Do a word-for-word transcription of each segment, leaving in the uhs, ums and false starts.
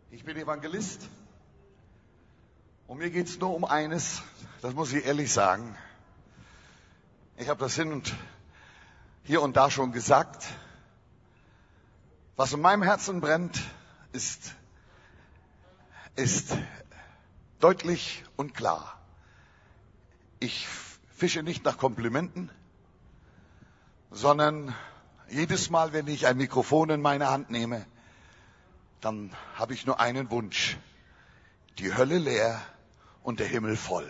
Ich bin Evangelist und mir geht es nur um eines, das muss ich ehrlich sagen. Ich habe das hin und hier und da schon gesagt. Was in meinem Herzen brennt, ist, ist deutlich und klar. Ich fische nicht nach Komplimenten, sondern jedes Mal, wenn ich ein Mikrofon in meine Hand nehme, dann habe ich nur einen Wunsch. Die Hölle leer und der Himmel voll.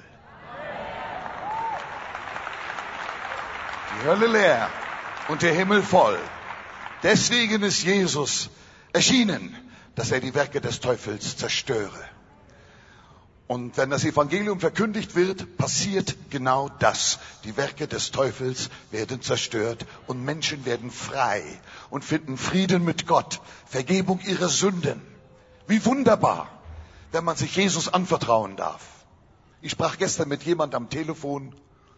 Die Hölle leer und der Himmel voll. Deswegen ist Jesus erschienen, dass er die Werke des Teufels zerstöre. Und wenn das Evangelium verkündigt wird, passiert genau das. Die Werke des Teufels werden zerstört und Menschen werden frei und finden Frieden mit Gott, Vergebung ihrer Sünden. Wie wunderbar, wenn man sich Jesus anvertrauen darf. Ich sprach gestern mit jemand am Telefon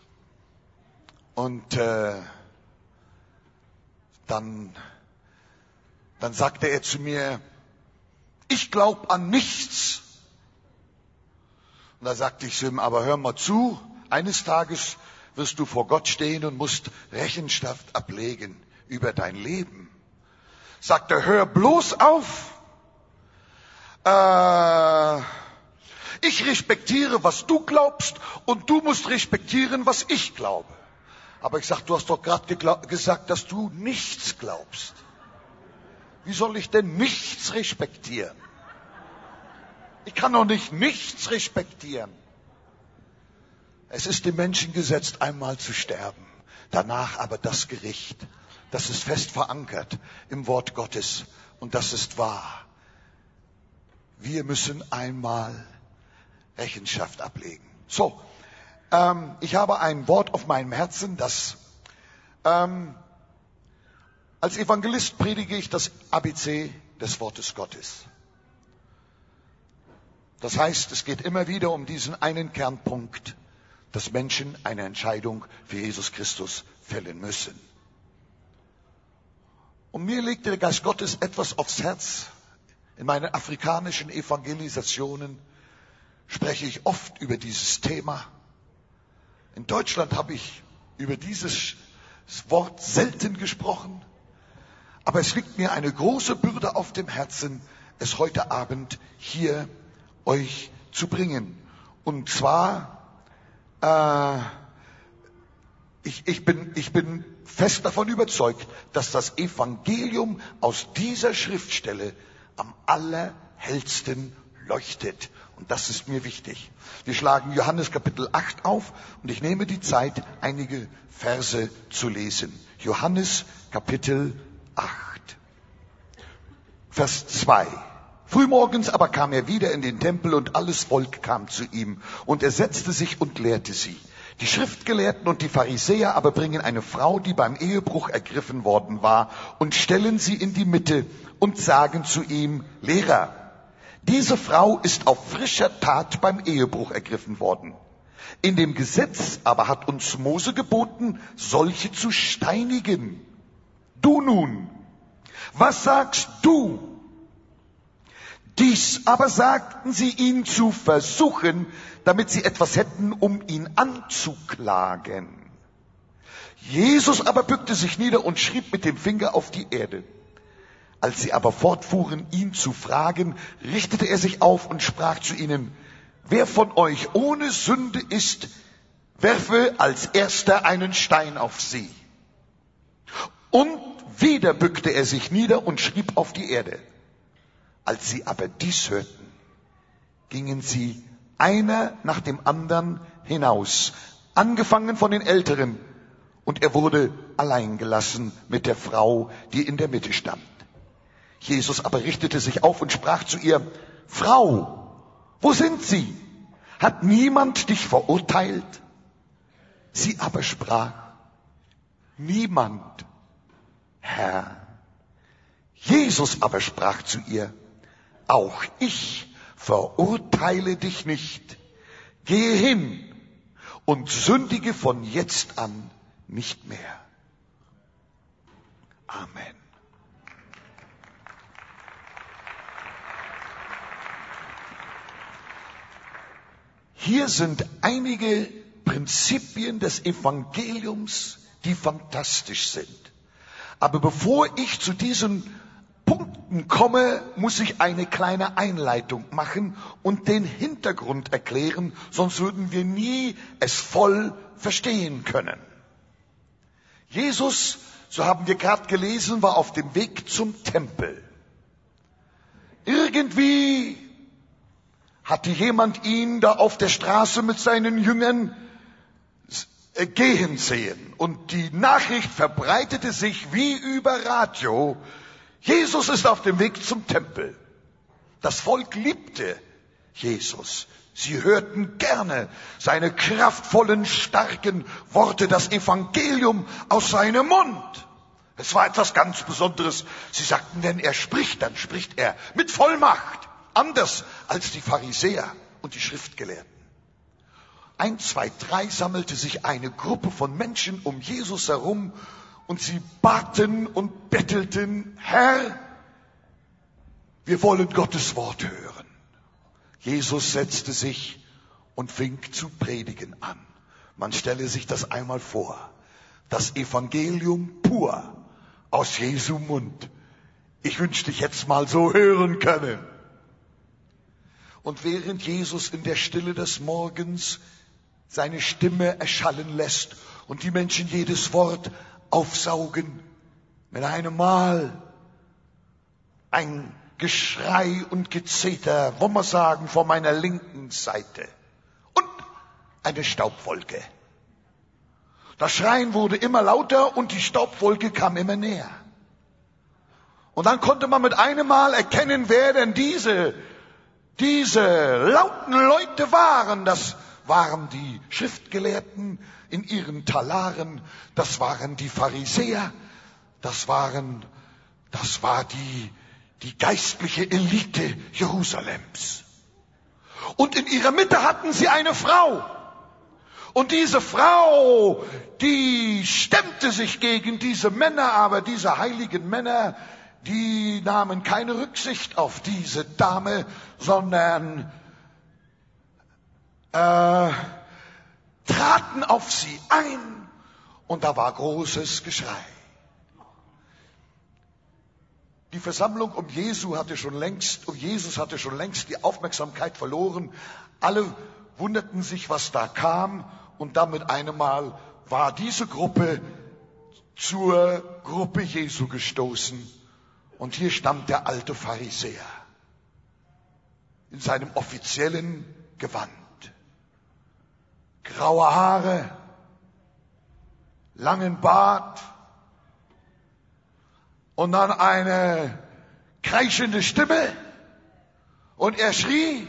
und äh, dann, dann sagte er zu mir, ich glaube an nichts. Und da sagte ich zu ihm, aber hör mal zu, eines Tages wirst du vor Gott stehen und musst Rechenschaft ablegen über dein Leben. Sagt er, hör bloß auf. Äh, ich respektiere, was du glaubst und du musst respektieren, was ich glaube. Aber ich sag, du hast doch gerade gesagt, dass du nichts glaubst. Wie soll ich denn nichts respektieren? Ich kann doch nicht nichts respektieren. Es ist dem Menschen gesetzt, einmal zu sterben. Danach aber das Gericht. Das ist fest verankert im Wort Gottes. Und das ist wahr. Wir müssen einmal Rechenschaft ablegen. So, ähm, ich habe ein Wort auf meinem Herzen, das ähm, als Evangelist predige ich das A B C des Wortes Gottes. Das heißt, es geht immer wieder um diesen einen Kernpunkt, dass Menschen eine Entscheidung für Jesus Christus fällen müssen. Und mir legte der Geist Gottes etwas aufs Herz. In meinen afrikanischen Evangelisationen spreche ich oft über dieses Thema. In Deutschland habe ich über dieses Wort selten gesprochen. Aber es liegt mir eine große Bürde auf dem Herzen, es heute Abend hier euch zu bringen. Und zwar, äh, ich, ich, bin, ich bin fest davon überzeugt, dass das Evangelium aus dieser Schriftstelle am allerhellsten leuchtet. Und das ist mir wichtig. Wir schlagen Johannes Kapitel acht auf und ich nehme die Zeit, einige Verse zu lesen. Johannes Kapitel acht, Vers zwei. Frühmorgens aber kam er wieder in den Tempel und alles Volk kam zu ihm. Und er setzte sich und lehrte sie. Die Schriftgelehrten und die Pharisäer aber bringen eine Frau, die beim Ehebruch ergriffen worden war, und stellen sie in die Mitte und sagen zu ihm, Lehrer, diese Frau ist auf frischer Tat beim Ehebruch ergriffen worden. In dem Gesetz aber hat uns Mose geboten, solche zu steinigen. Du nun, was sagst du? Dies aber sagten sie, ihn zu versuchen, damit sie etwas hätten, um ihn anzuklagen. Jesus aber bückte sich nieder und schrieb mit dem Finger auf die Erde. Als sie aber fortfuhren, ihn zu fragen, richtete er sich auf und sprach zu ihnen, wer von euch ohne Sünde ist, werfe als erster einen Stein auf sie. Und wieder bückte er sich nieder und schrieb auf die Erde. Als sie aber dies hörten, gingen sie einer nach dem anderen hinaus, angefangen von den Älteren, und er wurde allein gelassen mit der Frau, die in der Mitte stand. Jesus aber richtete sich auf und sprach zu ihr, Frau, wo sind sie? Hat niemand dich verurteilt? Sie aber sprach, niemand, Herr. Jesus aber sprach zu ihr, auch ich verurteile dich nicht. Gehe hin und sündige von jetzt an nicht mehr. Amen. Hier sind einige Prinzipien des Evangeliums, die fantastisch sind. Aber bevor ich zu diesen Punkten komme, muss ich eine kleine Einleitung machen und den Hintergrund erklären, sonst würden wir nie es voll verstehen können. Jesus, so haben wir gerade gelesen, war auf dem Weg zum Tempel. Irgendwie hatte jemand ihn da auf der Straße mit seinen Jüngern gehen sehen. Und die Nachricht verbreitete sich wie über Radio. Jesus ist auf dem Weg zum Tempel. Das Volk liebte Jesus. Sie hörten gerne seine kraftvollen, starken Worte, das Evangelium aus seinem Mund. Es war etwas ganz Besonderes. Sie sagten, wenn er spricht, dann spricht er mit Vollmacht. Anders als die Pharisäer und die Schriftgelehrten. Eins, zwei, drei sammelte sich eine Gruppe von Menschen um Jesus herum und sie baten und bettelten, Herr, wir wollen Gottes Wort hören. Jesus setzte sich und fing zu predigen an. Man stelle sich das einmal vor. Das Evangelium pur aus Jesu Mund. Ich wünschte, ich hätte es mal so hören können. Und während Jesus in der Stille des Morgens seine Stimme erschallen lässt und die Menschen jedes Wort aufsaugen, mit einem Mal ein Geschrei und Gezeter, wollen wir sagen, von meiner linken Seite und eine Staubwolke. Das Schreien wurde immer lauter und die Staubwolke kam immer näher. Und dann konnte man mit einem Mal erkennen, wer denn diese Diese lauten Leute waren. Das waren die Schriftgelehrten in ihren Talaren, das waren die Pharisäer, das waren, das war die, die geistliche Elite Jerusalems. Und in ihrer Mitte hatten sie eine Frau. Und diese Frau, die stemmte sich gegen diese Männer, aber diese heiligen Männer, die nahmen keine Rücksicht auf diese Dame, sondern äh, traten auf sie ein und da war großes Geschrei. Die Versammlung um Jesu hatte schon längst, um Jesus hatte schon längst die Aufmerksamkeit verloren. Alle wunderten sich, was da kam, und dann mit einem Mal war diese Gruppe zur Gruppe Jesu gestoßen. Und hier stand der alte Pharisäer in seinem offiziellen Gewand. Graue Haare, langen Bart und dann eine kreischende Stimme. Und er schrie,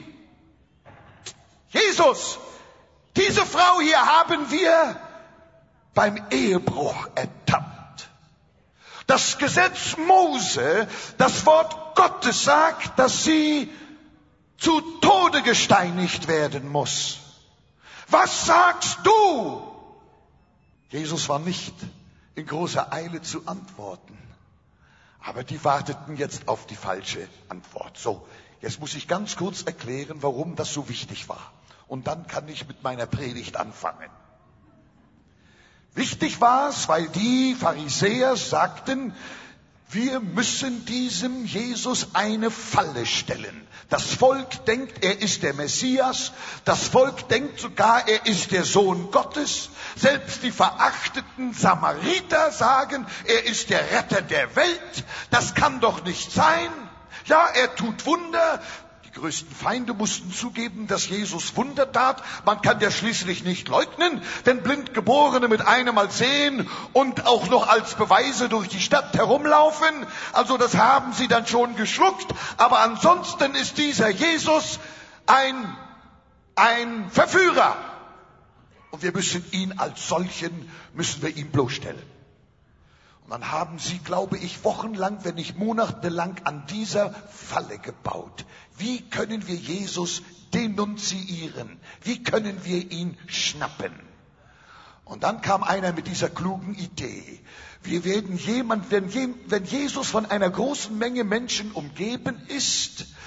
Jesus, diese Frau hier haben wir beim Ehebruch ertappt. Das Gesetz Mose, das Wort Gottes sagt, dass sie zu Tode gesteinigt werden muss. Was sagst du? Jesus war nicht in großer Eile zu antworten. Aber die warteten jetzt auf die falsche Antwort. So, jetzt muss ich ganz kurz erklären, warum das so wichtig war. Und dann kann ich mit meiner Predigt anfangen. Wichtig war es, weil die Pharisäer sagten, wir müssen diesem Jesus eine Falle stellen. Das Volk denkt, er ist der Messias. Das Volk denkt sogar, er ist der Sohn Gottes. Selbst die verachteten Samariter sagen, er ist der Retter der Welt. Das kann doch nicht sein. Ja, er tut Wunder. Die größten Feinde mussten zugeben, dass Jesus Wunder tat. Man kann ja schließlich nicht leugnen, wenn Blindgeborene mit einem Mal sehen und auch noch als Beweise durch die Stadt herumlaufen. Also das haben sie dann schon geschluckt. Aber ansonsten ist dieser Jesus ein, ein Verführer. Und wir müssen ihn als solchen, müssen wir ihn bloßstellen. Und dann haben sie, glaube ich, wochenlang, wenn nicht monatelang an dieser Falle gebaut. Wie können wir Jesus denunziieren? Wie können wir ihn schnappen? Und dann kam einer mit dieser klugen Idee. Wir werden jemand, wenn, Je, wenn Jesus von einer großen Menge Menschen umgeben ist,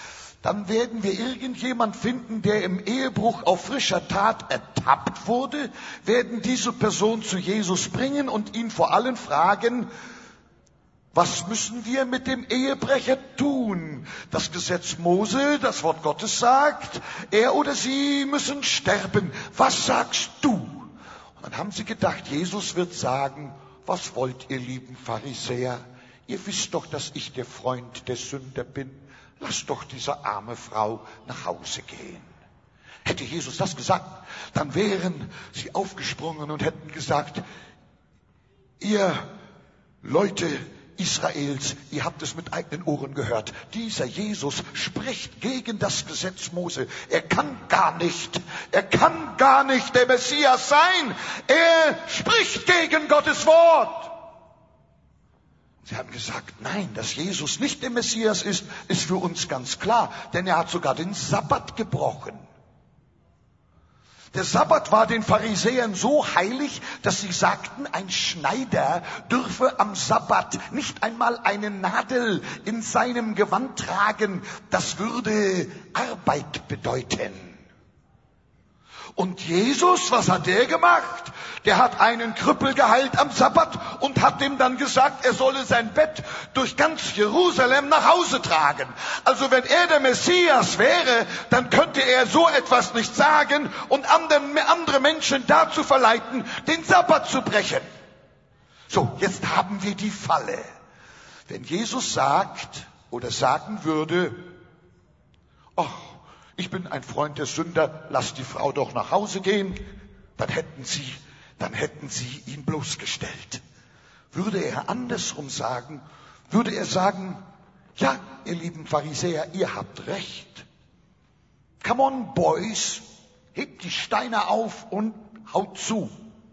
dann werden wir irgendjemand finden, der im Ehebruch auf frischer Tat ertappt wurde, werden diese Person zu Jesus bringen und ihn vor allem fragen, was müssen wir mit dem Ehebrecher tun? Das Gesetz Mose, das Wort Gottes sagt, er oder sie müssen sterben. Was sagst du? Und dann haben sie gedacht, Jesus wird sagen, was wollt ihr, lieben Pharisäer? Ihr wisst doch, dass ich der Freund der Sünder bin. Lasst doch diese arme Frau nach Hause gehen. Hätte Jesus das gesagt, dann wären sie aufgesprungen und hätten gesagt, ihr Leute Israels, ihr habt es mit eigenen Ohren gehört. Dieser Jesus spricht gegen das Gesetz Mose. Er kann gar nicht, er kann gar nicht der Messias sein. Er spricht gegen Gottes Wort. Sie haben gesagt, nein, dass Jesus nicht der Messias ist, ist für uns ganz klar, denn er hat sogar den Sabbat gebrochen. Der Sabbat war den Pharisäern so heilig, dass sie sagten, ein Schneider dürfe am Sabbat nicht einmal eine Nadel in seinem Gewand tragen. Das würde Arbeit bedeuten. Und Jesus, was hat der gemacht? Der hat einen Krüppel geheilt am Sabbat und hat dem dann gesagt, er solle sein Bett durch ganz Jerusalem nach Hause tragen. Also wenn er der Messias wäre, dann könnte er so etwas nicht sagen und andere Menschen dazu verleiten, den Sabbat zu brechen. So, jetzt haben wir die Falle. Wenn Jesus sagt oder sagen würde, ach, ich bin ein Freund der Sünder, lass die Frau doch nach Hause gehen, dann hätten sie, dann hätten sie ihn bloßgestellt. Würde er andersrum sagen, würde er sagen, ja, ihr lieben Pharisäer, ihr habt recht. Come on, Boys, hebt die Steine auf und haut zu.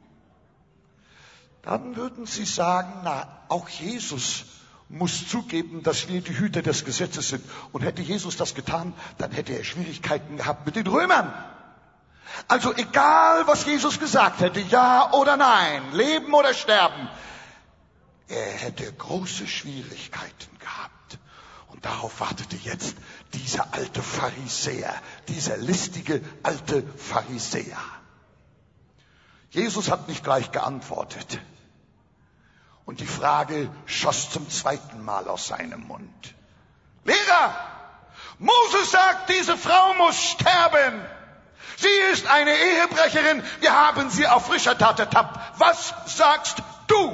Dann würden sie sagen, na, auch Jesus muss zugeben, dass wir die Hüter des Gesetzes sind. Und hätte Jesus das getan, dann hätte er Schwierigkeiten gehabt mit den Römern. Also egal, was Jesus gesagt hätte, ja oder nein, leben oder sterben, er hätte große Schwierigkeiten gehabt. Und darauf wartete jetzt dieser alte Pharisäer, dieser listige alte Pharisäer. Jesus hat nicht gleich geantwortet. Und die Frage schoss zum zweiten Mal aus seinem Mund. Lehrer, Moses sagt, diese Frau muss sterben. Sie ist eine Ehebrecherin. Wir haben sie auf frischer Tat ertappt. Was sagst du?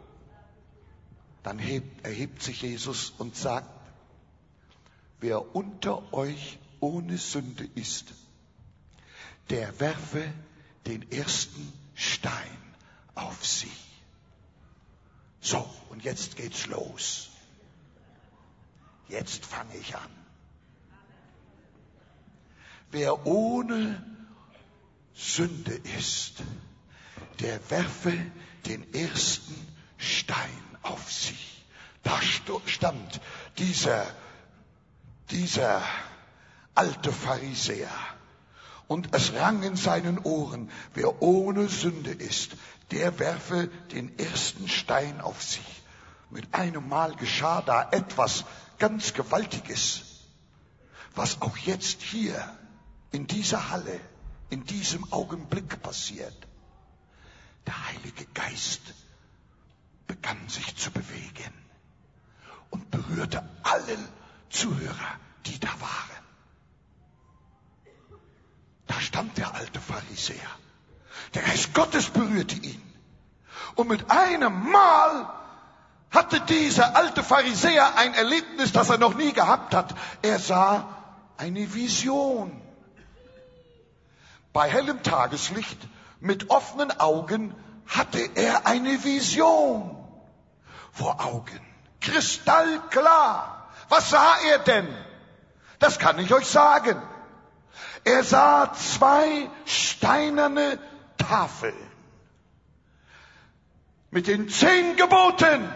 Dann hebt, erhebt sich Jesus und sagt, wer unter euch ohne Sünde ist, der werfe den ersten Stein auf sie. So, und jetzt geht's los. Jetzt fange ich an. Wer ohne Sünde ist, der werfe den ersten Stein auf sie. Da stand dieser, dieser alte Pharisäer. Und es rang in seinen Ohren, wer ohne Sünde ist, der werfe den ersten Stein auf sie. Mit einem Mal geschah da etwas ganz Gewaltiges, was auch jetzt hier in dieser Halle, in diesem Augenblick passiert. Der Heilige Geist begann sich zu bewegen und berührte alle Zuhörer, die da waren. Da stand der alte Pharisäer. Der Geist Gottes berührte ihn. Und mit einem Mal hatte dieser alte Pharisäer ein Erlebnis, das er noch nie gehabt hat. Er sah eine Vision. Bei hellem Tageslicht, mit offenen Augen, hatte er eine Vision vor Augen. Kristallklar. Was sah er denn? Das kann ich euch sagen. Er sah zwei steinerne Tafeln mit den zehn Geboten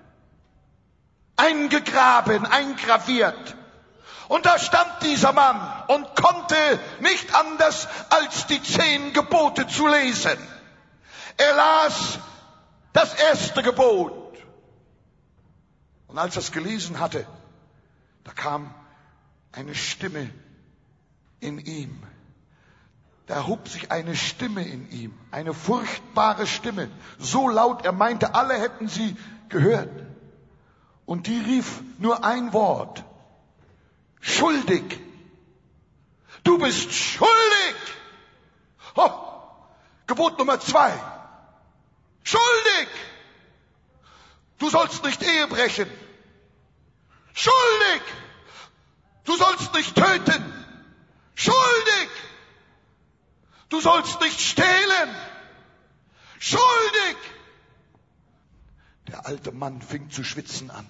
eingegraben, eingraviert. Und da stand dieser Mann und konnte nicht anders als die zehn Gebote zu lesen. Er las das erste Gebot. Und als er es gelesen hatte, da kam eine Stimme in ihm. Da erhob sich eine Stimme in ihm, eine furchtbare Stimme, so laut, er meinte, alle hätten sie gehört. Und die rief nur ein Wort: schuldig. Du bist schuldig. Oh, Gebot Nummer zwei. Schuldig. Du sollst nicht Ehe brechen. Schuldig. Du sollst nicht töten. Schuldig. Du sollst nicht stehlen. Schuldig. Der alte Mann fing zu schwitzen an.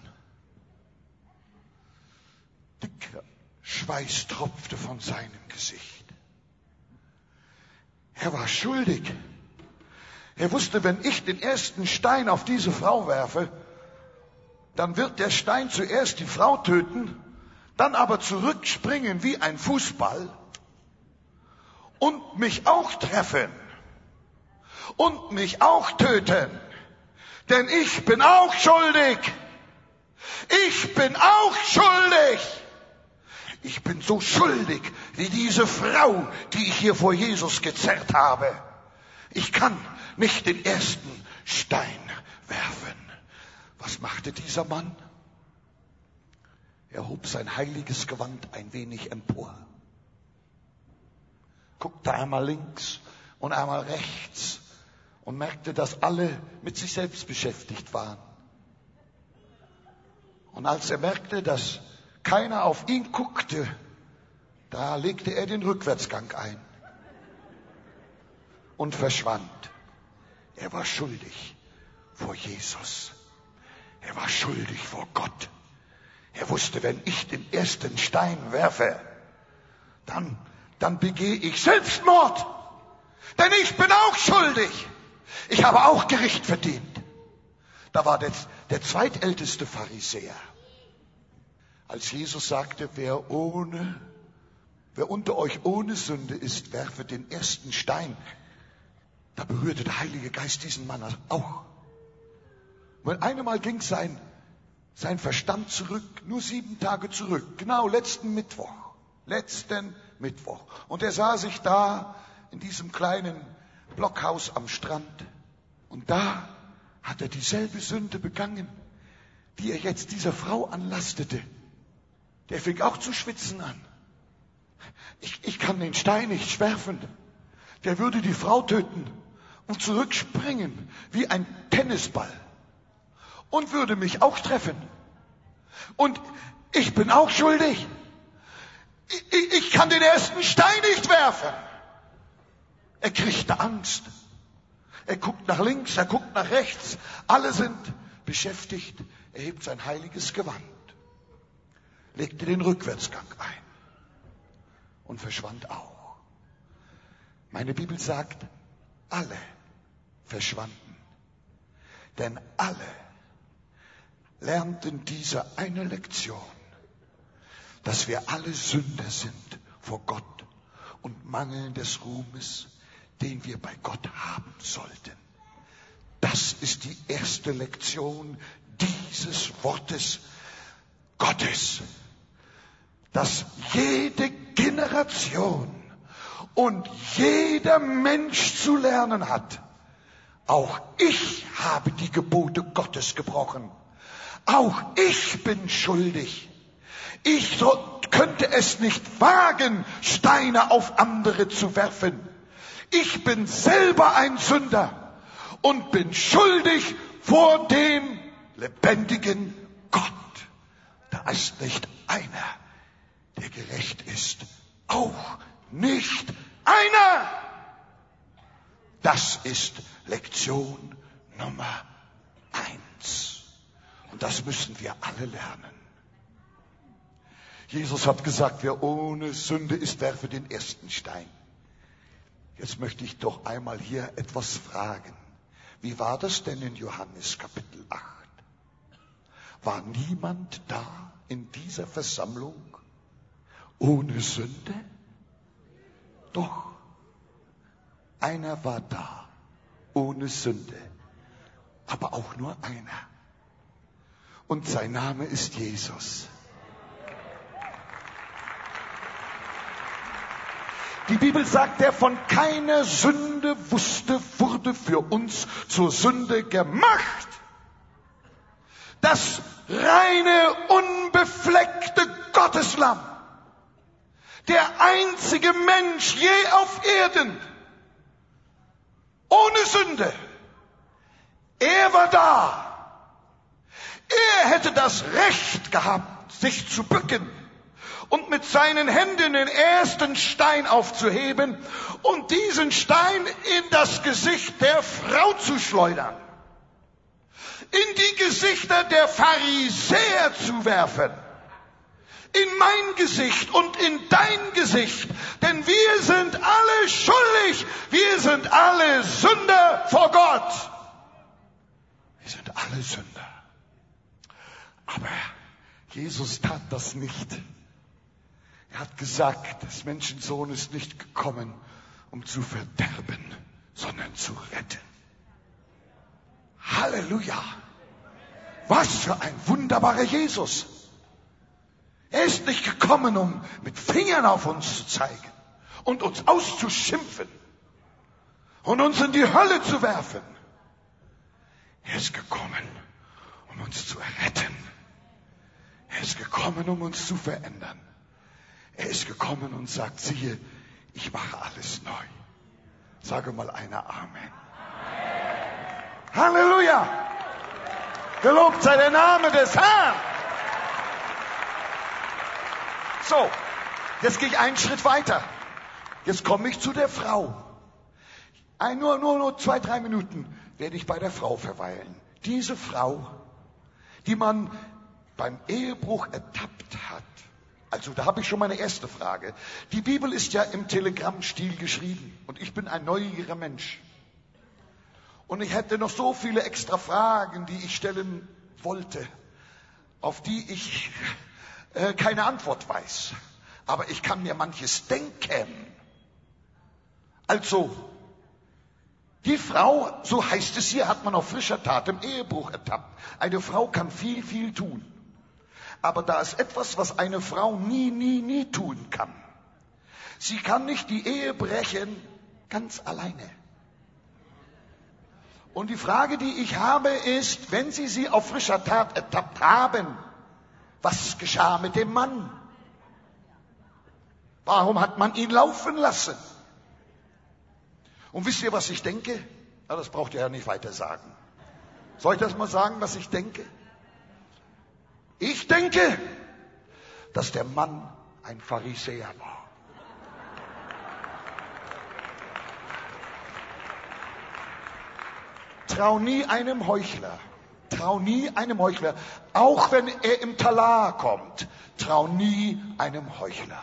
Dicker Schweiß tropfte von seinem Gesicht. Er war schuldig. Er wusste, wenn ich den ersten Stein auf diese Frau werfe, dann wird der Stein zuerst die Frau töten, dann aber zurückspringen wie ein Fußball und mich auch treffen und mich auch töten. Denn ich bin auch schuldig. Ich bin auch schuldig. Ich bin so schuldig wie diese Frau, die ich hier vor Jesus gezerrt habe. Ich kann nicht den ersten Stein werfen. Was machte dieser Mann? Er hob sein heiliges Gewand ein wenig empor, guckte einmal links und einmal rechts und merkte, dass alle mit sich selbst beschäftigt waren. Und als er merkte, dass keiner auf ihn guckte, da legte er den Rückwärtsgang ein und verschwand. Er war schuldig vor Jesus. Er war schuldig vor Gott. Er wusste, wenn ich den ersten Stein werfe, dann, dann begehe ich Selbstmord. Denn ich bin auch schuldig. Ich habe auch Gericht verdient. Da war der, der zweitälteste Pharisäer. Als Jesus sagte, wer ohne, wer unter euch ohne Sünde ist, werfe den ersten Stein. Da berührte der Heilige Geist diesen Mann auch. Und einmal ging sein, sein Verstand zurück, nur sieben Tage zurück, genau letzten Mittwoch, letzten Mittwoch. Und er sah sich da in diesem kleinen Blockhaus am Strand. Und da hat er dieselbe Sünde begangen, die er jetzt dieser Frau anlastete. Der fing auch zu schwitzen an. Ich, ich kann den Stein nicht werfen. Der würde die Frau töten und zurückspringen wie ein Tennisball und würde mich auch treffen. Und ich bin auch schuldig. Ich, ich, ich kann den ersten Stein nicht werfen. Er kriegte Angst. Er guckt nach links, er guckt nach rechts. Alle sind beschäftigt. Er hebt sein heiliges Gewand, legte den Rückwärtsgang ein und verschwand auch. Meine Bibel sagt, alle verschwanden. Denn alle lernten diese eine Lektion, dass wir alle Sünder sind vor Gott und mangeln des Ruhmes, den wir bei Gott haben sollten. Das ist die erste Lektion dieses Wortes Gottes, dass jede Generation und jeder Mensch zu lernen hat. Auch ich habe die Gebote Gottes gebrochen. Auch ich bin schuldig. Ich so, könnte es nicht wagen, Steine auf andere zu werfen. Ich bin selber ein Sünder und bin schuldig vor dem lebendigen Gott. Da ist nicht einer, der gerecht ist. Auch nicht einer. Das ist Lektion Nummer eins. Und das müssen wir alle lernen. Jesus hat gesagt, wer ohne Sünde ist, werfe den ersten Stein. Jetzt möchte ich doch einmal hier etwas fragen. Wie war das denn in Johannes Kapitel acht? War niemand da in dieser Versammlung ohne Sünde? Doch, einer war da, ohne Sünde, aber auch nur einer. Und sein Name ist Jesus. Die Bibel sagt, der von keiner Sünde wusste, wurde für uns zur Sünde gemacht. Das reine, unbefleckte Gotteslamm. Der einzige Mensch je auf Erden. Ohne Sünde. Er war da. Er hätte das Recht gehabt, sich zu bücken und mit seinen Händen den ersten Stein aufzuheben und diesen Stein in das Gesicht der Frau zu schleudern. In die Gesichter der Pharisäer zu werfen. In mein Gesicht und in dein Gesicht. Denn wir sind alle schuldig. Wir sind alle Sünder vor Gott. Wir sind alle Sünder. Aber Jesus tat das nicht. Er hat gesagt, das Menschensohn ist nicht gekommen, um zu verderben, sondern zu retten. Halleluja! Was für ein wunderbarer Jesus! Er ist nicht gekommen, um mit Fingern auf uns zu zeigen und uns auszuschimpfen und uns in die Hölle zu werfen. Er ist gekommen, um uns zu erretten. Er ist gekommen, um uns zu verändern. Er ist gekommen und sagt, siehe, ich mache alles neu. Sage mal einer Amen. Halleluja! Gelobt sei der Name des Herrn! So, jetzt gehe ich einen Schritt weiter. Jetzt komme ich zu der Frau. Ein, nur, nur, nur zwei, drei Minuten werde ich bei der Frau verweilen. Diese Frau, die man beim Ehebruch ertappt hat. Also da habe ich schon meine erste Frage. Die Bibel ist ja im Telegrammstil geschrieben und ich bin ein neugieriger Mensch. Und ich hätte noch so viele extra Fragen, die ich stellen wollte, auf die ich äh, keine Antwort weiß. Aber ich kann mir manches denken. Also, die Frau, so heißt es hier, hat man auf frischer Tat im Ehebruch ertappt. Eine Frau kann viel, viel tun. Aber da ist etwas, was eine Frau nie, nie, nie tun kann. Sie kann nicht die Ehe brechen, ganz alleine. Und die Frage, die ich habe, ist, wenn Sie sie auf frischer Tat ertappt haben, was geschah mit dem Mann? Warum hat man ihn laufen lassen? Und wisst ihr, was ich denke? Na, das braucht ihr ja nicht weiter sagen. Soll ich das mal sagen, was ich denke? Ich denke, dass der Mann ein Pharisäer war. Trau nie einem Heuchler. Trau nie einem Heuchler. Auch wenn er im Talar kommt. Trau nie einem Heuchler.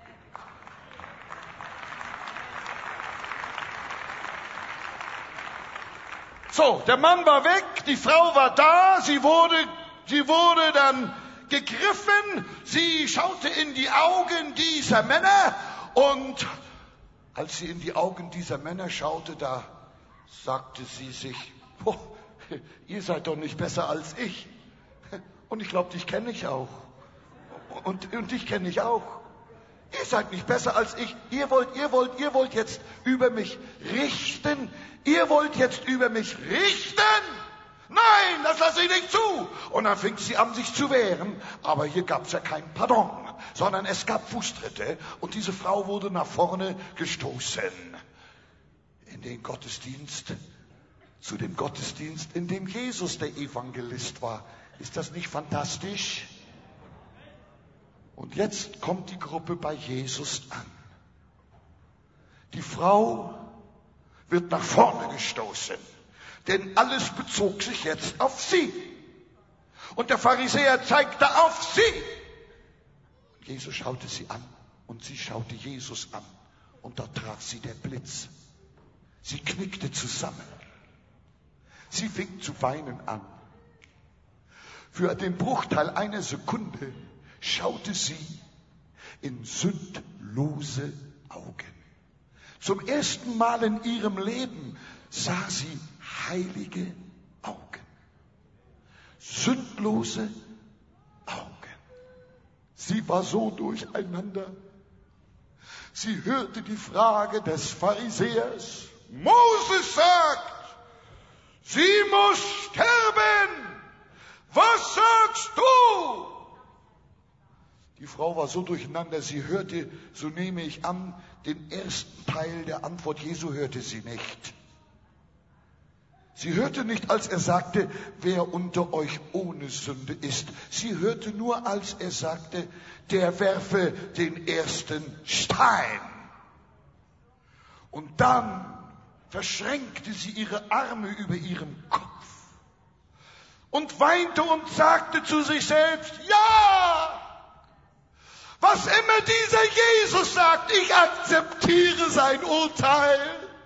So, der Mann war weg, die Frau war da, sie wurde, sie wurde dann gegriffen, sie schaute in die Augen dieser Männer und als sie in die Augen dieser Männer schaute, da sagte sie sich, oh, ihr seid doch nicht besser als ich. Und ich glaube, dich kenne ich auch. Und, und dich kenne ich auch. Ihr seid nicht besser als ich. Ihr wollt, ihr wollt, ihr wollt jetzt über mich richten. Ihr wollt jetzt über mich richten. Nein, das lasse ich nicht zu. Und dann fing sie an, sich zu wehren. Aber hier gab es ja kein Pardon, sondern es gab Fußtritte. Und diese Frau wurde nach vorne gestoßen. In den Gottesdienst, zu dem Gottesdienst, in dem Jesus der Evangelist war. Ist das nicht fantastisch? Und jetzt kommt die Gruppe bei Jesus an. Die Frau wird nach vorne gestoßen, denn alles bezog sich jetzt auf sie. Und der Pharisäer zeigte auf sie. Jesus schaute sie an und sie schaute Jesus an. Und da traf sie der Blitz. Sie knickte zusammen. Sie fing zu weinen an. Für den Bruchteil einer Sekunde schaute sie in sündlose Augen. Zum ersten Mal in ihrem Leben sah sie heilige Augen. Sündlose Augen. Sie war so durcheinander. Sie hörte die Frage des Pharisäers. Moses sagt, sie muss sterben. Was sagst du? Die Frau war so durcheinander, sie hörte, so nehme ich an, den ersten Teil der Antwort Jesu hörte sie nicht. Sie hörte nicht, als er sagte, wer unter euch ohne Sünde ist. Sie hörte nur, als er sagte, der werfe den ersten Stein. Und dann verschränkte sie ihre Arme über ihrem Kopf und weinte und sagte zu sich selbst, ja, was immer dieser Jesus sagt, ich akzeptiere sein Urteil.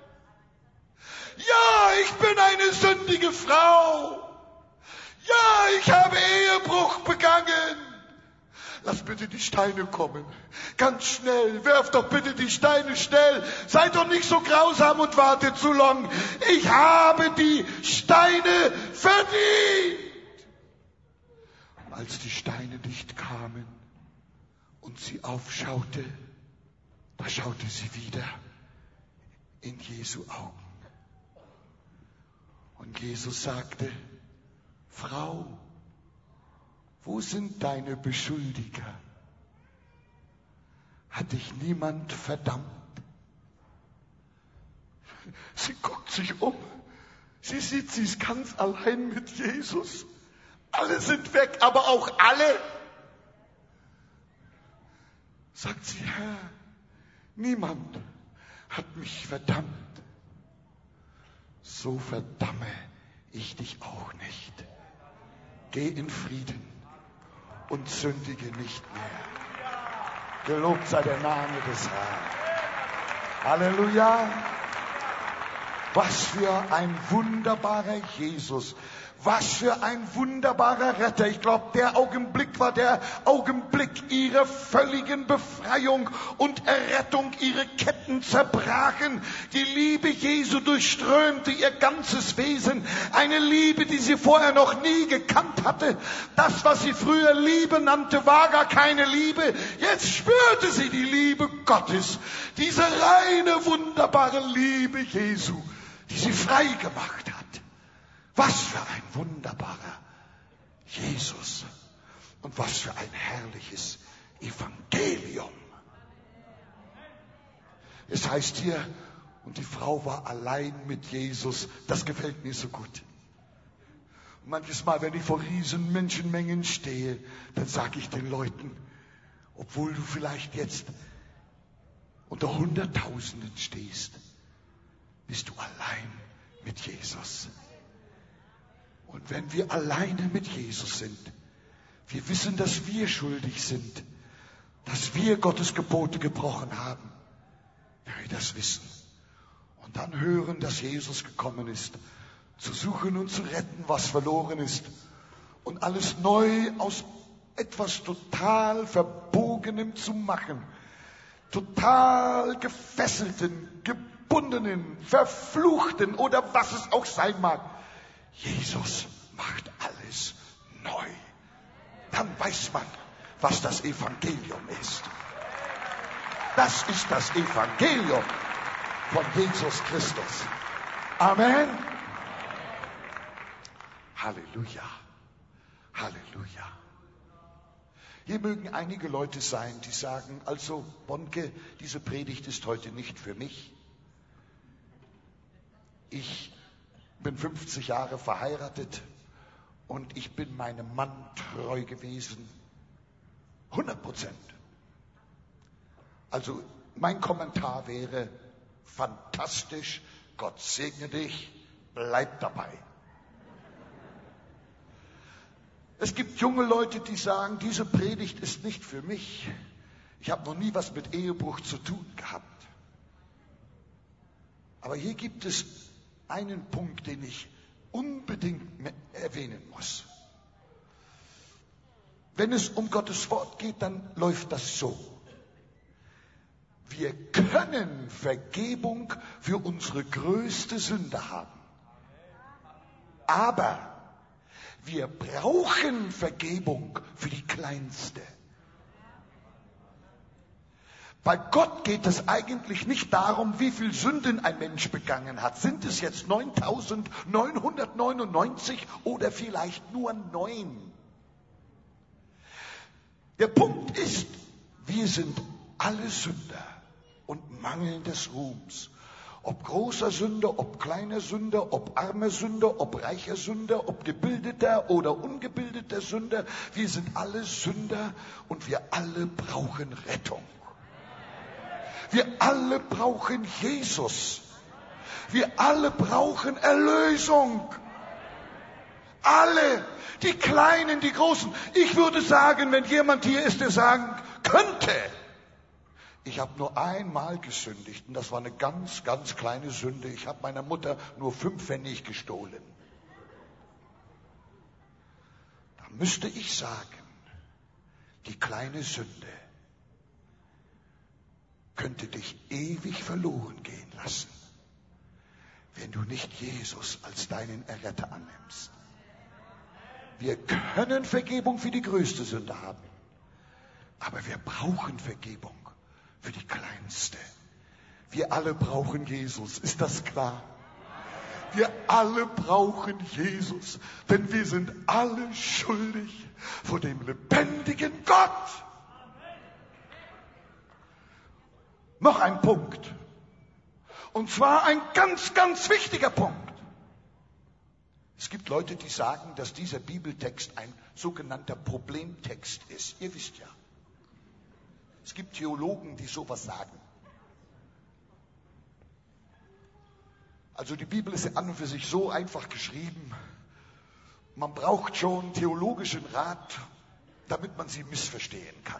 Ja, ich bin eine sündige Frau. Ja, ich habe Ehebruch begangen. Lass bitte die Steine kommen. Ganz schnell. Werft doch bitte die Steine schnell. Seid doch nicht so grausam und wartet zu lang. Ich habe die Steine verdient. Und als die Steine nicht kamen und sie aufschaute, da schaute sie wieder in Jesu Augen. Und Jesus sagte, Frau, wo sind deine Beschuldiger? Hat dich niemand verdammt? Sie guckt sich um. Sie sieht, sie ist ganz allein mit Jesus. Alle sind weg, aber auch alle. Sagt sie, Herr, niemand hat mich verdammt. So verdamme ich dich auch nicht. Geh in Frieden und sündige nicht mehr. Gelobt sei der Name des Herrn. Halleluja. Was für ein wunderbarer Jesus. Was für ein wunderbarer Retter. Ich glaube, der Augenblick war der Augenblick ihrer völligen Befreiung und Errettung. Ihre Ketten zerbrachen. Die Liebe Jesu durchströmte ihr ganzes Wesen. Eine Liebe, die sie vorher noch nie gekannt hatte. Das, was sie früher Liebe nannte, war gar keine Liebe. Jetzt spürte sie die Liebe Gottes. Diese reine, wunderbare Liebe Jesu, die sie frei gemacht hat. Was für ein wunderbarer Jesus und was für ein herrliches Evangelium. Es heißt hier, und die Frau war allein mit Jesus. Das gefällt mir so gut. Und manches Mal, wenn ich vor riesen Menschenmengen stehe, dann sage ich den Leuten, obwohl du vielleicht jetzt unter Hunderttausenden stehst, bist du allein mit Jesus. Und wenn wir alleine mit Jesus sind, wir wissen, dass wir schuldig sind, dass wir Gottes Gebote gebrochen haben, wenn wir das wissen und dann hören, dass Jesus gekommen ist, zu suchen und zu retten, was verloren ist und alles neu aus etwas total Verbogenem zu machen, total Gefesselten, Gebundenen, Verfluchten oder was es auch sein mag. Jesus macht alles neu. Dann weiß man, was das Evangelium ist. Das ist das Evangelium von Jesus Christus. Amen. Halleluja. Halleluja. Hier mögen einige Leute sein, die sagen, also Bonke, diese Predigt ist heute nicht für mich. Ich bin fünfzig Jahre verheiratet und ich bin meinem Mann treu gewesen. hundert Prozent. Also mein Kommentar wäre, fantastisch, Gott segne dich, bleib dabei. Es gibt junge Leute, die sagen, diese Predigt ist nicht für mich. Ich habe noch nie was mit Ehebruch zu tun gehabt. Aber hier gibt es einen Punkt, den ich unbedingt erwähnen muss. Wenn es um Gottes Wort geht, dann läuft das so. Wir können Vergebung für unsere größte Sünde haben. Aber wir brauchen Vergebung für die kleinste. Bei Gott geht es eigentlich nicht darum, wie viel Sünden ein Mensch begangen hat. Sind es jetzt neuntausendneunhundertneunundneunzig oder vielleicht nur neun? Der Punkt ist, wir sind alle Sünder und mangeln des Ruhms. Ob großer Sünder, ob kleiner Sünder, ob armer Sünder, ob reicher Sünder, ob gebildeter oder ungebildeter Sünder, wir sind alle Sünder und wir alle brauchen Rettung. Wir alle brauchen Jesus. Wir alle brauchen Erlösung. Alle, die Kleinen, die Großen. Ich würde sagen, wenn jemand hier ist, der sagen könnte, ich habe nur einmal gesündigt und das war eine ganz, ganz kleine Sünde. Ich habe meiner Mutter nur fünf Pfennig gestohlen. Da müsste ich sagen, die kleine Sünde könnte dich ewig verloren gehen lassen, wenn du nicht Jesus als deinen Erretter annimmst. Wir können Vergebung für die größte Sünde haben, aber wir brauchen Vergebung für die kleinste. Wir alle brauchen Jesus, ist das klar? Wir alle brauchen Jesus, denn wir sind alle schuldig vor dem lebendigen Gott. Noch ein Punkt. Und zwar ein ganz, ganz wichtiger Punkt. Es gibt Leute, die sagen, dass dieser Bibeltext ein sogenannter Problemtext ist. Ihr wisst ja. Es gibt Theologen, die sowas sagen. Also die Bibel ist ja an und für sich so einfach geschrieben. Man braucht schon theologischen Rat, damit man sie missverstehen kann.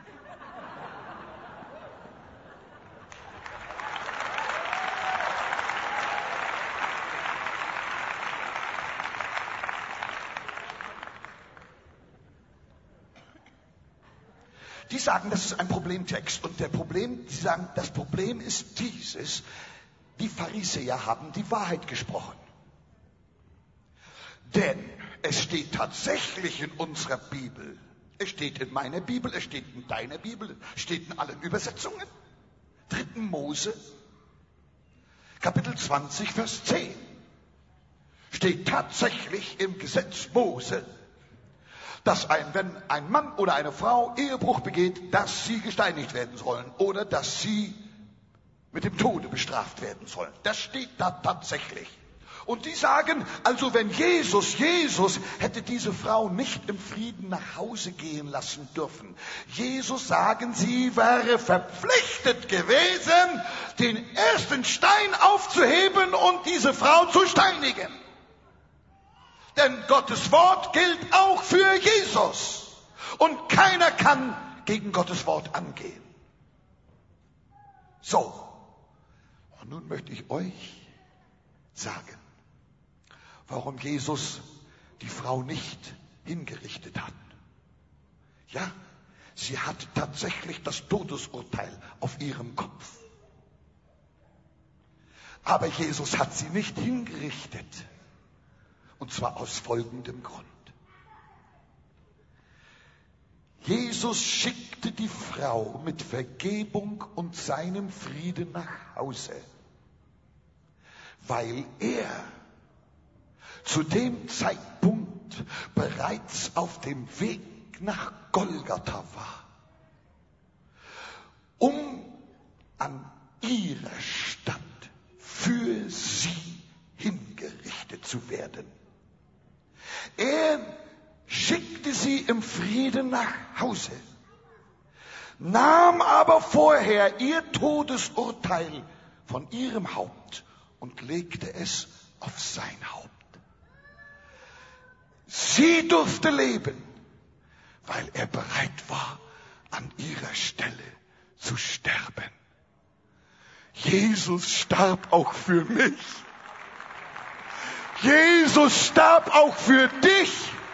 Die sagen, das ist ein Problemtext. Und der Problem, die sagen, das Problem ist dieses: Die Pharisäer haben die Wahrheit gesprochen. Denn es steht tatsächlich in unserer Bibel, es steht in meiner Bibel, es steht in deiner Bibel, es steht in allen Übersetzungen. dritten Mose, Kapitel zwanzig, Vers zehn. Steht tatsächlich im Gesetz Mose, dass ein, wenn ein Mann oder eine Frau Ehebruch begeht, dass sie gesteinigt werden sollen oder dass sie mit dem Tode bestraft werden sollen. Das steht da tatsächlich. Und die sagen, also wenn Jesus, Jesus hätte diese Frau nicht im Frieden nach Hause gehen lassen dürfen. Jesus, sagen sie, wäre verpflichtet gewesen, den ersten Stein aufzuheben und diese Frau zu steinigen. Denn Gottes Wort gilt auch für Jesus. Und keiner kann gegen Gottes Wort angehen. So. Und nun möchte ich euch sagen, warum Jesus die Frau nicht hingerichtet hat. Ja, sie hatte tatsächlich das Todesurteil auf ihrem Kopf. Aber Jesus hat sie nicht hingerichtet. Und zwar aus folgendem Grund. Jesus schickte die Frau mit Vergebung und seinem Frieden nach Hause, weil er zu dem Zeitpunkt bereits auf dem Weg nach Golgatha war, um an ihrer Stadt für sie hingerichtet zu werden. Er schickte sie im Frieden nach Hause, nahm aber vorher ihr Todesurteil von ihrem Haupt und legte es auf sein Haupt. Sie durfte leben, weil er bereit war, an ihrer Stelle zu sterben. Jesus starb auch für mich. Jesus starb auch für dich.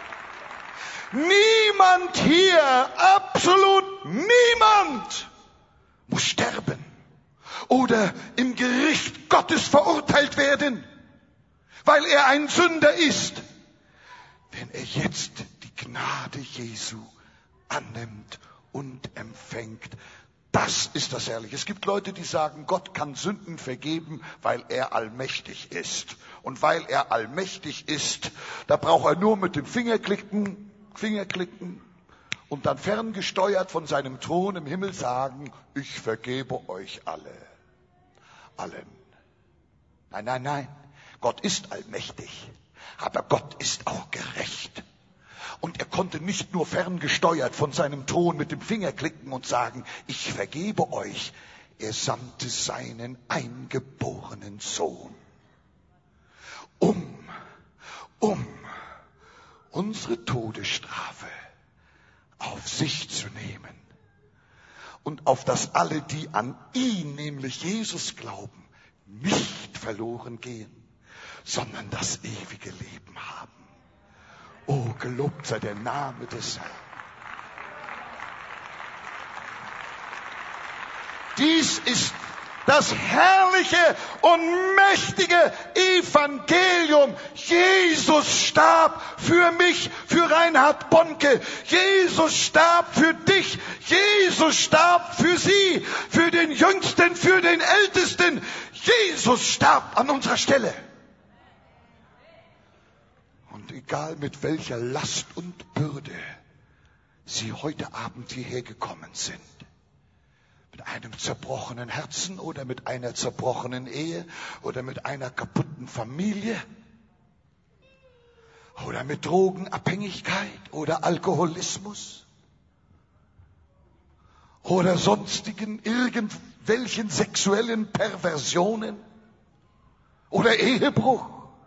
Niemand hier, absolut niemand, muss sterben oder im Gericht Gottes verurteilt werden, weil er ein Sünder ist, wenn er jetzt die Gnade Jesu annimmt und empfängt, Das ist das Herrliche. Es gibt Leute, die sagen, Gott kann Sünden vergeben, weil er allmächtig ist. Und weil er allmächtig ist, da braucht er nur mit dem Finger klicken, Finger klicken und dann ferngesteuert von seinem Thron im Himmel sagen, ich vergebe euch alle. Allen. Nein, nein, nein. Gott ist allmächtig, aber Gott ist auch gerecht. Und er konnte nicht nur ferngesteuert von seinem Thron mit dem Finger klicken und sagen, ich vergebe euch. Er sandte seinen eingeborenen Sohn, um, um unsere Todesstrafe auf sich zu nehmen. Und auf dass alle, die an ihn, nämlich Jesus, glauben, nicht verloren gehen, sondern das ewige Leben haben. Oh, gelobt sei der Name des Herrn. Dies ist das herrliche und mächtige Evangelium. Jesus starb für mich, für Reinhard Bonke. Jesus starb für dich. Jesus starb für sie, für den Jüngsten, für den Ältesten. Jesus starb an unserer Stelle. Und egal mit welcher Last und Bürde Sie heute Abend hierher gekommen sind, mit einem zerbrochenen Herzen oder mit einer zerbrochenen Ehe oder mit einer kaputten Familie oder mit Drogenabhängigkeit oder Alkoholismus oder sonstigen irgendwelchen sexuellen Perversionen oder Ehebruch.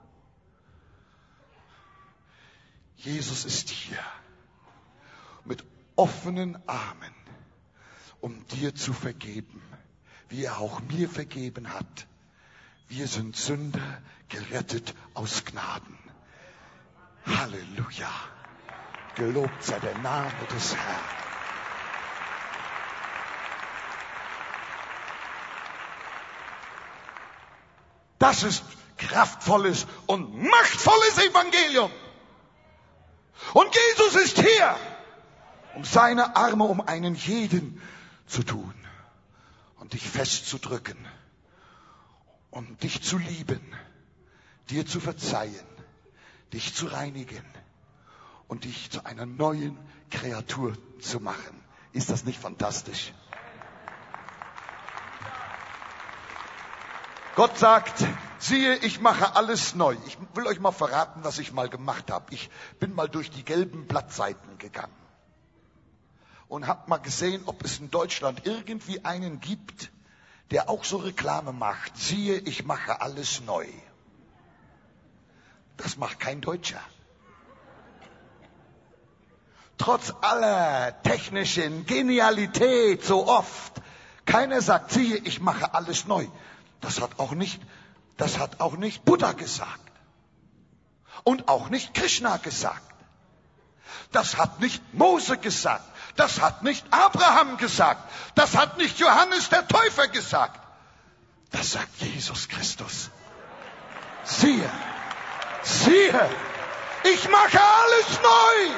Jesus ist hier mit offenen Armen, um dir zu vergeben, wie er auch mir vergeben hat. Wir sind Sünder, gerettet aus Gnaden. Halleluja. Gelobt sei der Name des Herrn. Das ist kraftvolles und machtvolles Evangelium. Und Jesus ist hier, um seine Arme um einen jeden zu tun und dich festzudrücken und dich zu lieben, dir zu verzeihen, dich zu reinigen und dich zu einer neuen Kreatur zu machen. Ist das nicht fantastisch? Gott sagt, siehe, ich mache alles neu. Ich will euch mal verraten, was ich mal gemacht habe. Ich bin mal durch die gelben Blattseiten gegangen und habe mal gesehen, ob es in Deutschland irgendwie einen gibt, der auch so Reklame macht. Siehe, ich mache alles neu. Das macht kein Deutscher. Trotz aller technischen Genialität so oft, keiner sagt, siehe, ich mache alles neu. Das hat auch nicht, das hat auch nicht Buddha gesagt. Und auch nicht Krishna gesagt. Das hat nicht Mose gesagt. Das hat nicht Abraham gesagt. Das hat nicht Johannes der Täufer gesagt. Das sagt Jesus Christus. Siehe, siehe, ich mache alles neu.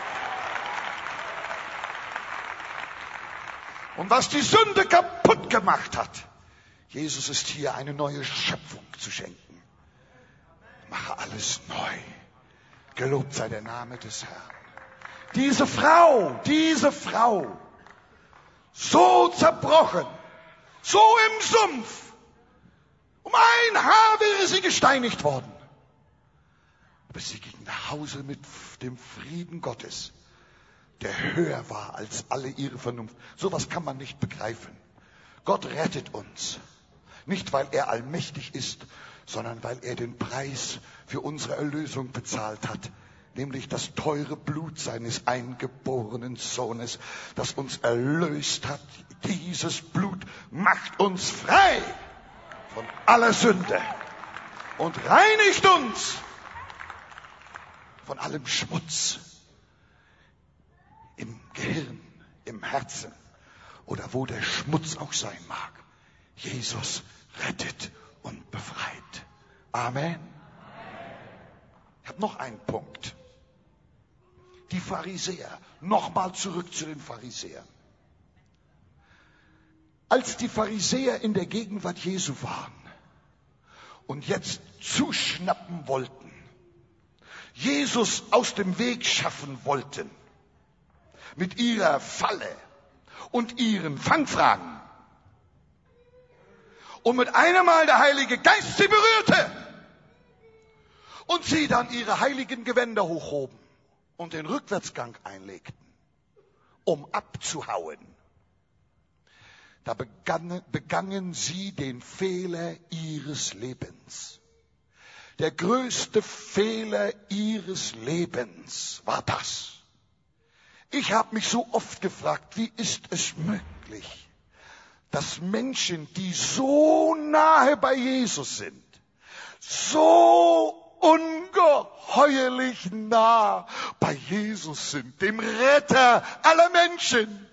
Und was die Sünde kaputt gemacht hat, Jesus ist hier, eine neue Schöpfung zu schenken. Mache alles neu. Gelobt sei der Name des Herrn. Diese Frau, diese Frau, so zerbrochen, so im Sumpf, um ein Haar wäre sie gesteinigt worden. Aber sie ging nach Hause mit dem Frieden Gottes, der höher war als alle ihre Vernunft. Sowas kann man nicht begreifen. Gott rettet uns. Nicht, weil er allmächtig ist, sondern weil er den Preis für unsere Erlösung bezahlt hat. Nämlich das teure Blut seines eingeborenen Sohnes, das uns erlöst hat. Dieses Blut macht uns frei von aller Sünde und reinigt uns von allem Schmutz im Gehirn, im Herzen oder wo der Schmutz auch sein mag. Jesus rettet und befreit. Amen. Ich habe noch einen Punkt. Die Pharisäer. Nochmal zurück zu den Pharisäern. Als die Pharisäer in der Gegenwart Jesu waren und jetzt zuschnappen wollten, Jesus aus dem Weg schaffen wollten, mit ihrer Falle und ihren Fangfragen, und mit einem Mal der Heilige Geist sie berührte und sie dann ihre heiligen Gewänder hochhoben und den Rückwärtsgang einlegten, um abzuhauen, da begann, begangen sie den Fehler ihres Lebens. Der größte Fehler ihres Lebens war das. Ich habe mich so oft gefragt, wie ist es möglich, dass Menschen, die so nahe bei Jesus sind, so ungeheuerlich nah bei Jesus sind, dem Retter aller Menschen,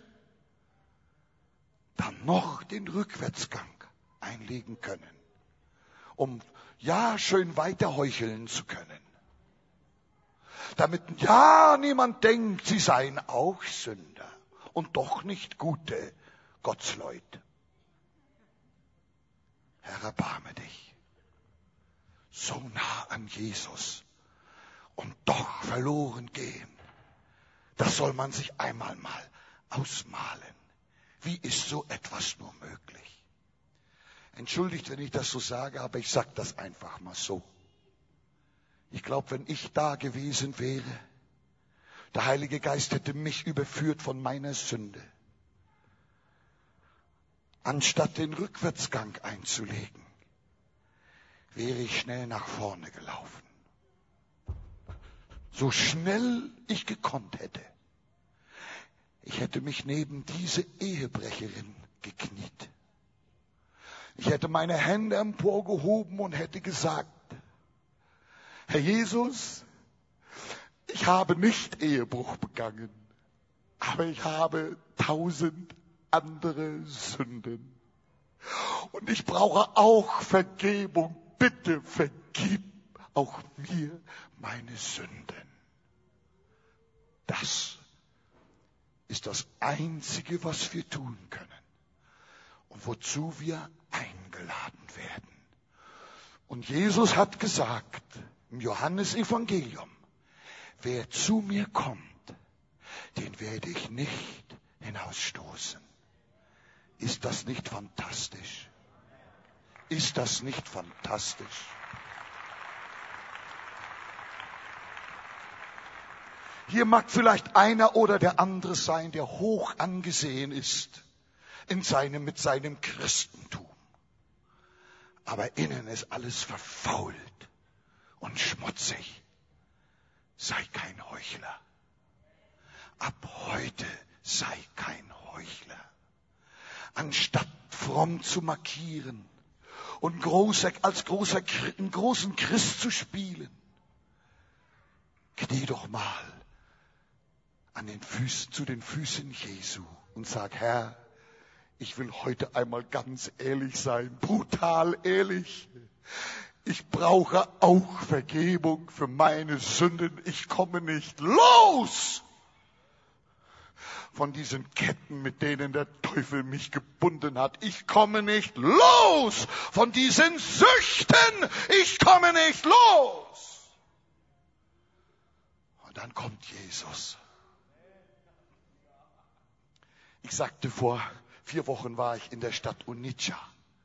dann noch den Rückwärtsgang einlegen können, um ja schön weiter heucheln zu können. Damit ja niemand denkt, sie seien auch Sünder und doch nicht gute Gottsleute. Herr, erbarme dich. So nah an Jesus und doch verloren gehen. Das soll man sich einmal mal ausmalen. Wie ist so etwas nur möglich? Entschuldigt, wenn ich das so sage, aber ich sage das einfach mal so. Ich glaube, wenn ich da gewesen wäre, der Heilige Geist hätte mich überführt von meiner Sünde. Anstatt den Rückwärtsgang einzulegen, wäre ich schnell nach vorne gelaufen. So schnell ich gekonnt hätte. Ich hätte mich neben diese Ehebrecherin gekniet. Ich hätte meine Hände emporgehoben und hätte gesagt, Herr Jesus, ich habe nicht Ehebruch begangen, aber ich habe tausend andere Sünden. Und ich brauche auch Vergebung. Bitte vergib auch mir meine Sünden. Das ist das Einzige, was wir tun können und wozu wir eingeladen werden. Und Jesus hat gesagt im Johannesevangelium, wer zu mir kommt, den werde ich nicht hinausstoßen. Ist das nicht fantastisch? Ist das nicht fantastisch? Hier mag vielleicht einer oder der andere sein, der hoch angesehen ist in seinem, mit seinem Christentum. Aber innen ist alles verfault und schmutzig. Sei kein Heuchler. Ab heute sei kein Heuchler. Anstatt fromm zu markieren und großer, als großer, einen großen Christ zu spielen, knie doch mal an den Füßen, zu den Füßen Jesu und sag, Herr, ich will heute einmal ganz ehrlich sein, brutal ehrlich. Ich brauche auch Vergebung für meine Sünden. Ich komme nicht los von diesen Ketten, mit denen der Teufel mich gebunden hat. Ich komme nicht los von diesen Süchten. Ich komme nicht los. Und dann kommt Jesus. Ich sagte, vor vier Wochen war ich in der Stadt Onitsha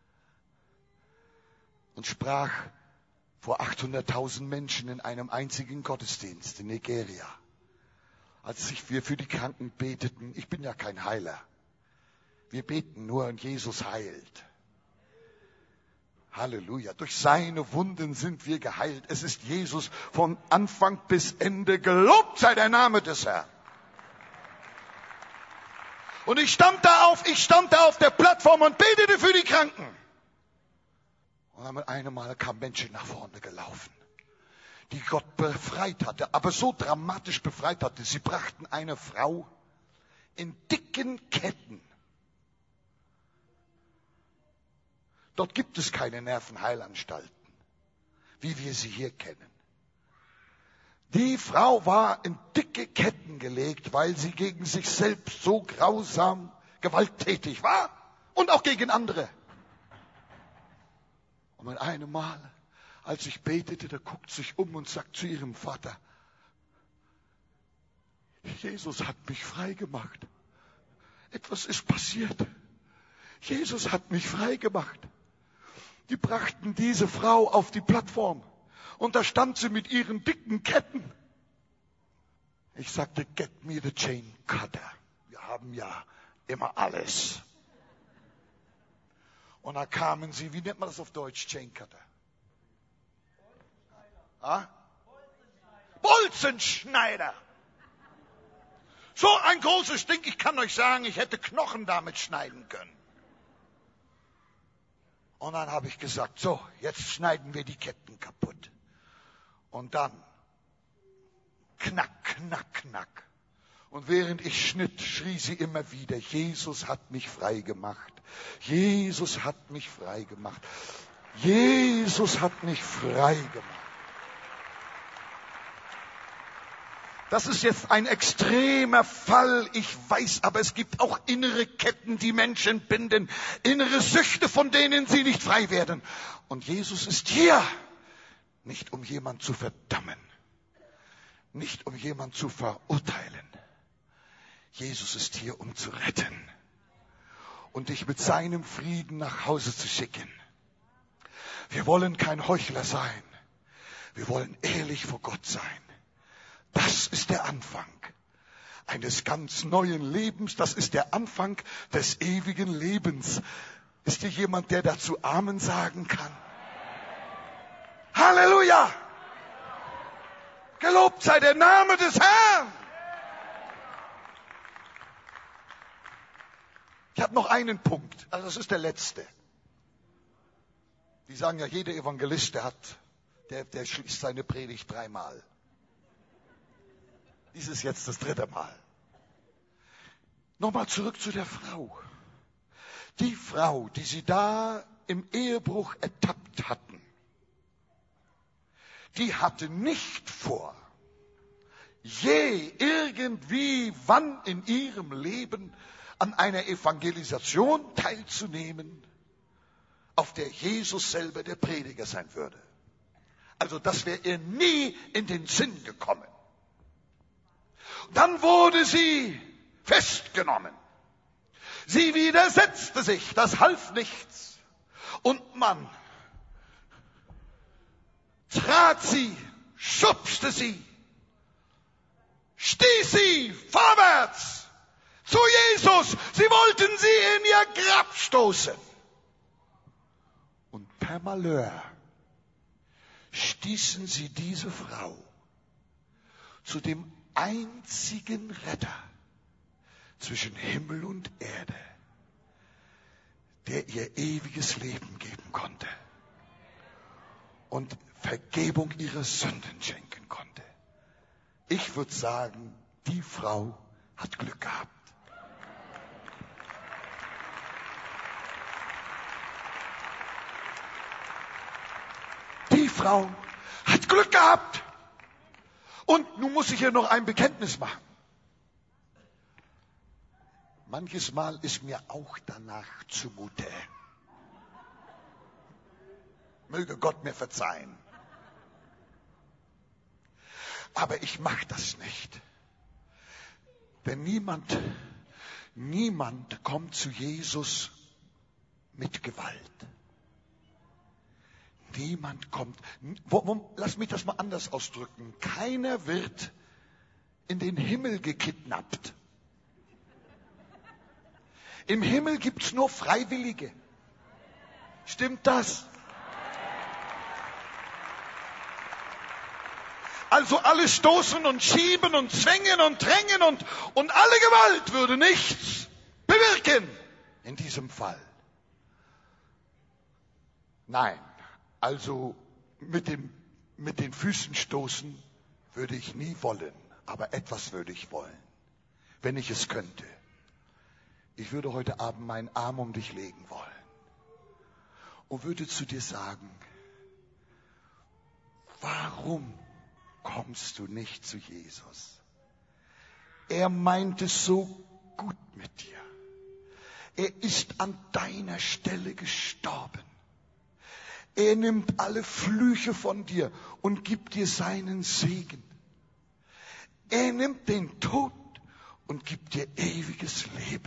und sprach vor achthunderttausend Menschen in einem einzigen Gottesdienst in Nigeria. Als wir für die Kranken beteten, ich bin ja kein Heiler. Wir beten nur und Jesus heilt. Halleluja. Durch seine Wunden sind wir geheilt. Es ist Jesus von Anfang bis Ende. Gelobt sei der Name des Herrn. Und ich stand da auf, ich stand da auf der Plattform und betete für die Kranken. Und dann mit einem Mal kamen Menschen nach vorne gelaufen, die Gott befreit hatte, aber so dramatisch befreit hatte. Sie brachten eine Frau in dicken Ketten. Dort gibt es keine Nervenheilanstalten, wie wir sie hier kennen. Die Frau war in dicke Ketten gelegt, weil sie gegen sich selbst so grausam gewalttätig war und auch gegen andere. Und an einem Mal, als ich betete, da guckt sie sich um und sagt zu ihrem Vater, Jesus hat mich frei gemacht. Etwas ist passiert. Jesus hat mich frei gemacht. Die brachten diese Frau auf die Plattform und da stand sie mit ihren dicken Ketten. Ich sagte, get me the chain cutter. Wir haben ja immer alles. Und da kamen sie, wie nennt man das auf Deutsch, Chain Cutter? Ah? Bolzenschneider. So ein großes Ding, ich kann euch sagen, ich hätte Knochen damit schneiden können. Und dann habe ich gesagt, so, jetzt schneiden wir die Ketten kaputt. Und dann, knack, knack, knack. Und während ich schnitt, schrie sie immer wieder, Jesus hat mich frei gemacht. Jesus hat mich frei gemacht. Jesus hat mich frei gemacht. Das ist jetzt ein extremer Fall, ich weiß, aber es gibt auch innere Ketten, die Menschen binden, innere Süchte, von denen sie nicht frei werden. Und Jesus ist hier, nicht um jemand zu verdammen, nicht um jemand zu verurteilen. Jesus ist hier, um zu retten und dich mit seinem Frieden nach Hause zu schicken. Wir wollen kein Heuchler sein, wir wollen ehrlich vor Gott sein. Das ist der Anfang eines ganz neuen Lebens. Das ist der Anfang des ewigen Lebens. Ist hier jemand, der dazu Amen sagen kann? Halleluja! Gelobt sei der Name des Herrn! Ich habe noch einen Punkt. Also das ist der letzte. Die sagen ja, jeder Evangelist, der hat, der, der schließt seine Predigt dreimal. Dies ist jetzt das dritte Mal. Nochmal zurück zu der Frau. Die Frau, die sie da im Ehebruch ertappt hatten, die hatte nicht vor, je irgendwie, wann in ihrem Leben an einer Evangelisation teilzunehmen, auf der Jesus selber der Prediger sein würde. Also das wäre ihr nie in den Sinn gekommen. Dann wurde sie festgenommen. Sie widersetzte sich, das half nichts. Und man trat sie, schubste sie, stieß sie vorwärts zu Jesus. Sie wollten sie in ihr Grab stoßen. Und per Malheur stießen sie diese Frau zu dem einzigen Retter zwischen Himmel und Erde, der ihr ewiges Leben geben konnte und Vergebung ihrer Sünden schenken konnte. Ich würde sagen, die Frau hat Glück gehabt. Die Frau hat Glück gehabt. Und nun muss ich hier noch ein Bekenntnis machen. Manches Mal ist mir auch danach zumute. Möge Gott mir verzeihen. Aber ich mache das nicht. Denn niemand, niemand kommt zu Jesus mit Gewalt. Niemand kommt, wo, wo, lass mich das mal anders ausdrücken. Keiner wird in den Himmel gekidnappt. Im Himmel gibt's nur Freiwillige. Stimmt das? Also alle stoßen und schieben und zwängen und drängen und, und alle Gewalt würde nichts bewirken in diesem Fall. Nein. Also mit, dem, mit den Füßen stoßen würde ich nie wollen, aber etwas würde ich wollen, wenn ich es könnte. Ich würde heute Abend meinen Arm um dich legen wollen und würde zu dir sagen, warum kommst du nicht zu Jesus? Er meint es so gut mit dir. Er ist an deiner Stelle gestorben. Er nimmt alle Flüche von dir und gibt dir seinen Segen. Er nimmt den Tod und gibt dir ewiges Leben.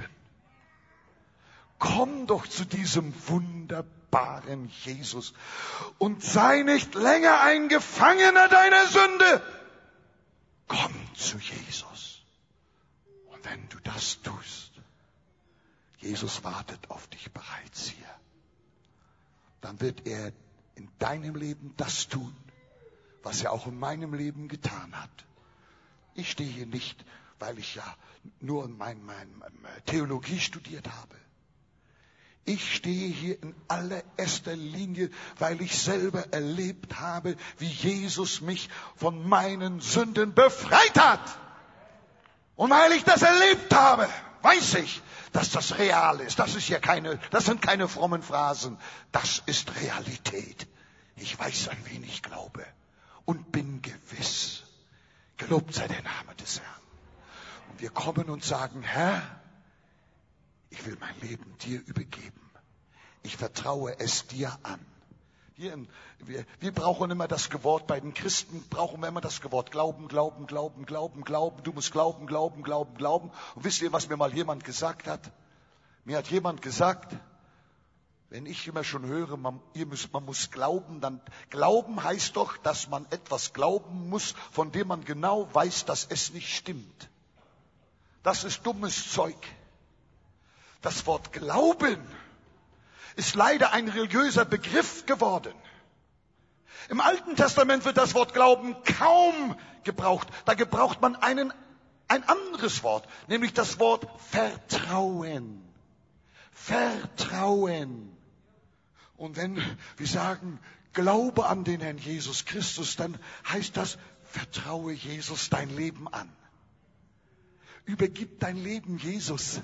Komm doch zu diesem wunderbaren Jesus und sei nicht länger ein Gefangener deiner Sünde. Komm zu Jesus. Und wenn du das tust, Jesus wartet auf dich bereits hier. Dann wird er in deinem Leben das tun, was er auch in meinem Leben getan hat. Ich stehe hier nicht, weil ich ja nur mein, mein, mein Theologie studiert habe. Ich stehe hier in allererster Linie, weil ich selber erlebt habe, wie Jesus mich von meinen Sünden befreit hat. Und weil ich das erlebt habe, weiß ich, dass das real ist. Das ist hier keine, das sind keine frommen Phrasen. Das ist Realität. Ich weiß, an wen ich glaube und bin gewiss. Gelobt sei der Name des Herrn. Und wir kommen und sagen, Herr, ich will mein Leben dir übergeben. Ich vertraue es dir an. Wir, wir, wir brauchen immer das Wort, bei den Christen brauchen wir immer das Wort Glauben, Glauben, Glauben, Glauben, Glauben. Du musst glauben, glauben, glauben, glauben. Und wisst ihr, was mir mal jemand gesagt hat? Mir hat jemand gesagt, wenn ich immer schon höre, man, ihr müsst, man muss glauben, dann Glauben heißt doch, dass man etwas glauben muss, von dem man genau weiß, dass es nicht stimmt. Das ist dummes Zeug. Das Wort Glauben ist leider ein religiöser Begriff geworden. Im Alten Testament wird das Wort Glauben kaum gebraucht. Da gebraucht man einen, ein anderes Wort, nämlich das Wort Vertrauen. Vertrauen. Und wenn wir sagen, glaube an den Herrn Jesus Christus, dann heißt das, vertraue Jesus dein Leben an. Übergib dein Leben Jesus.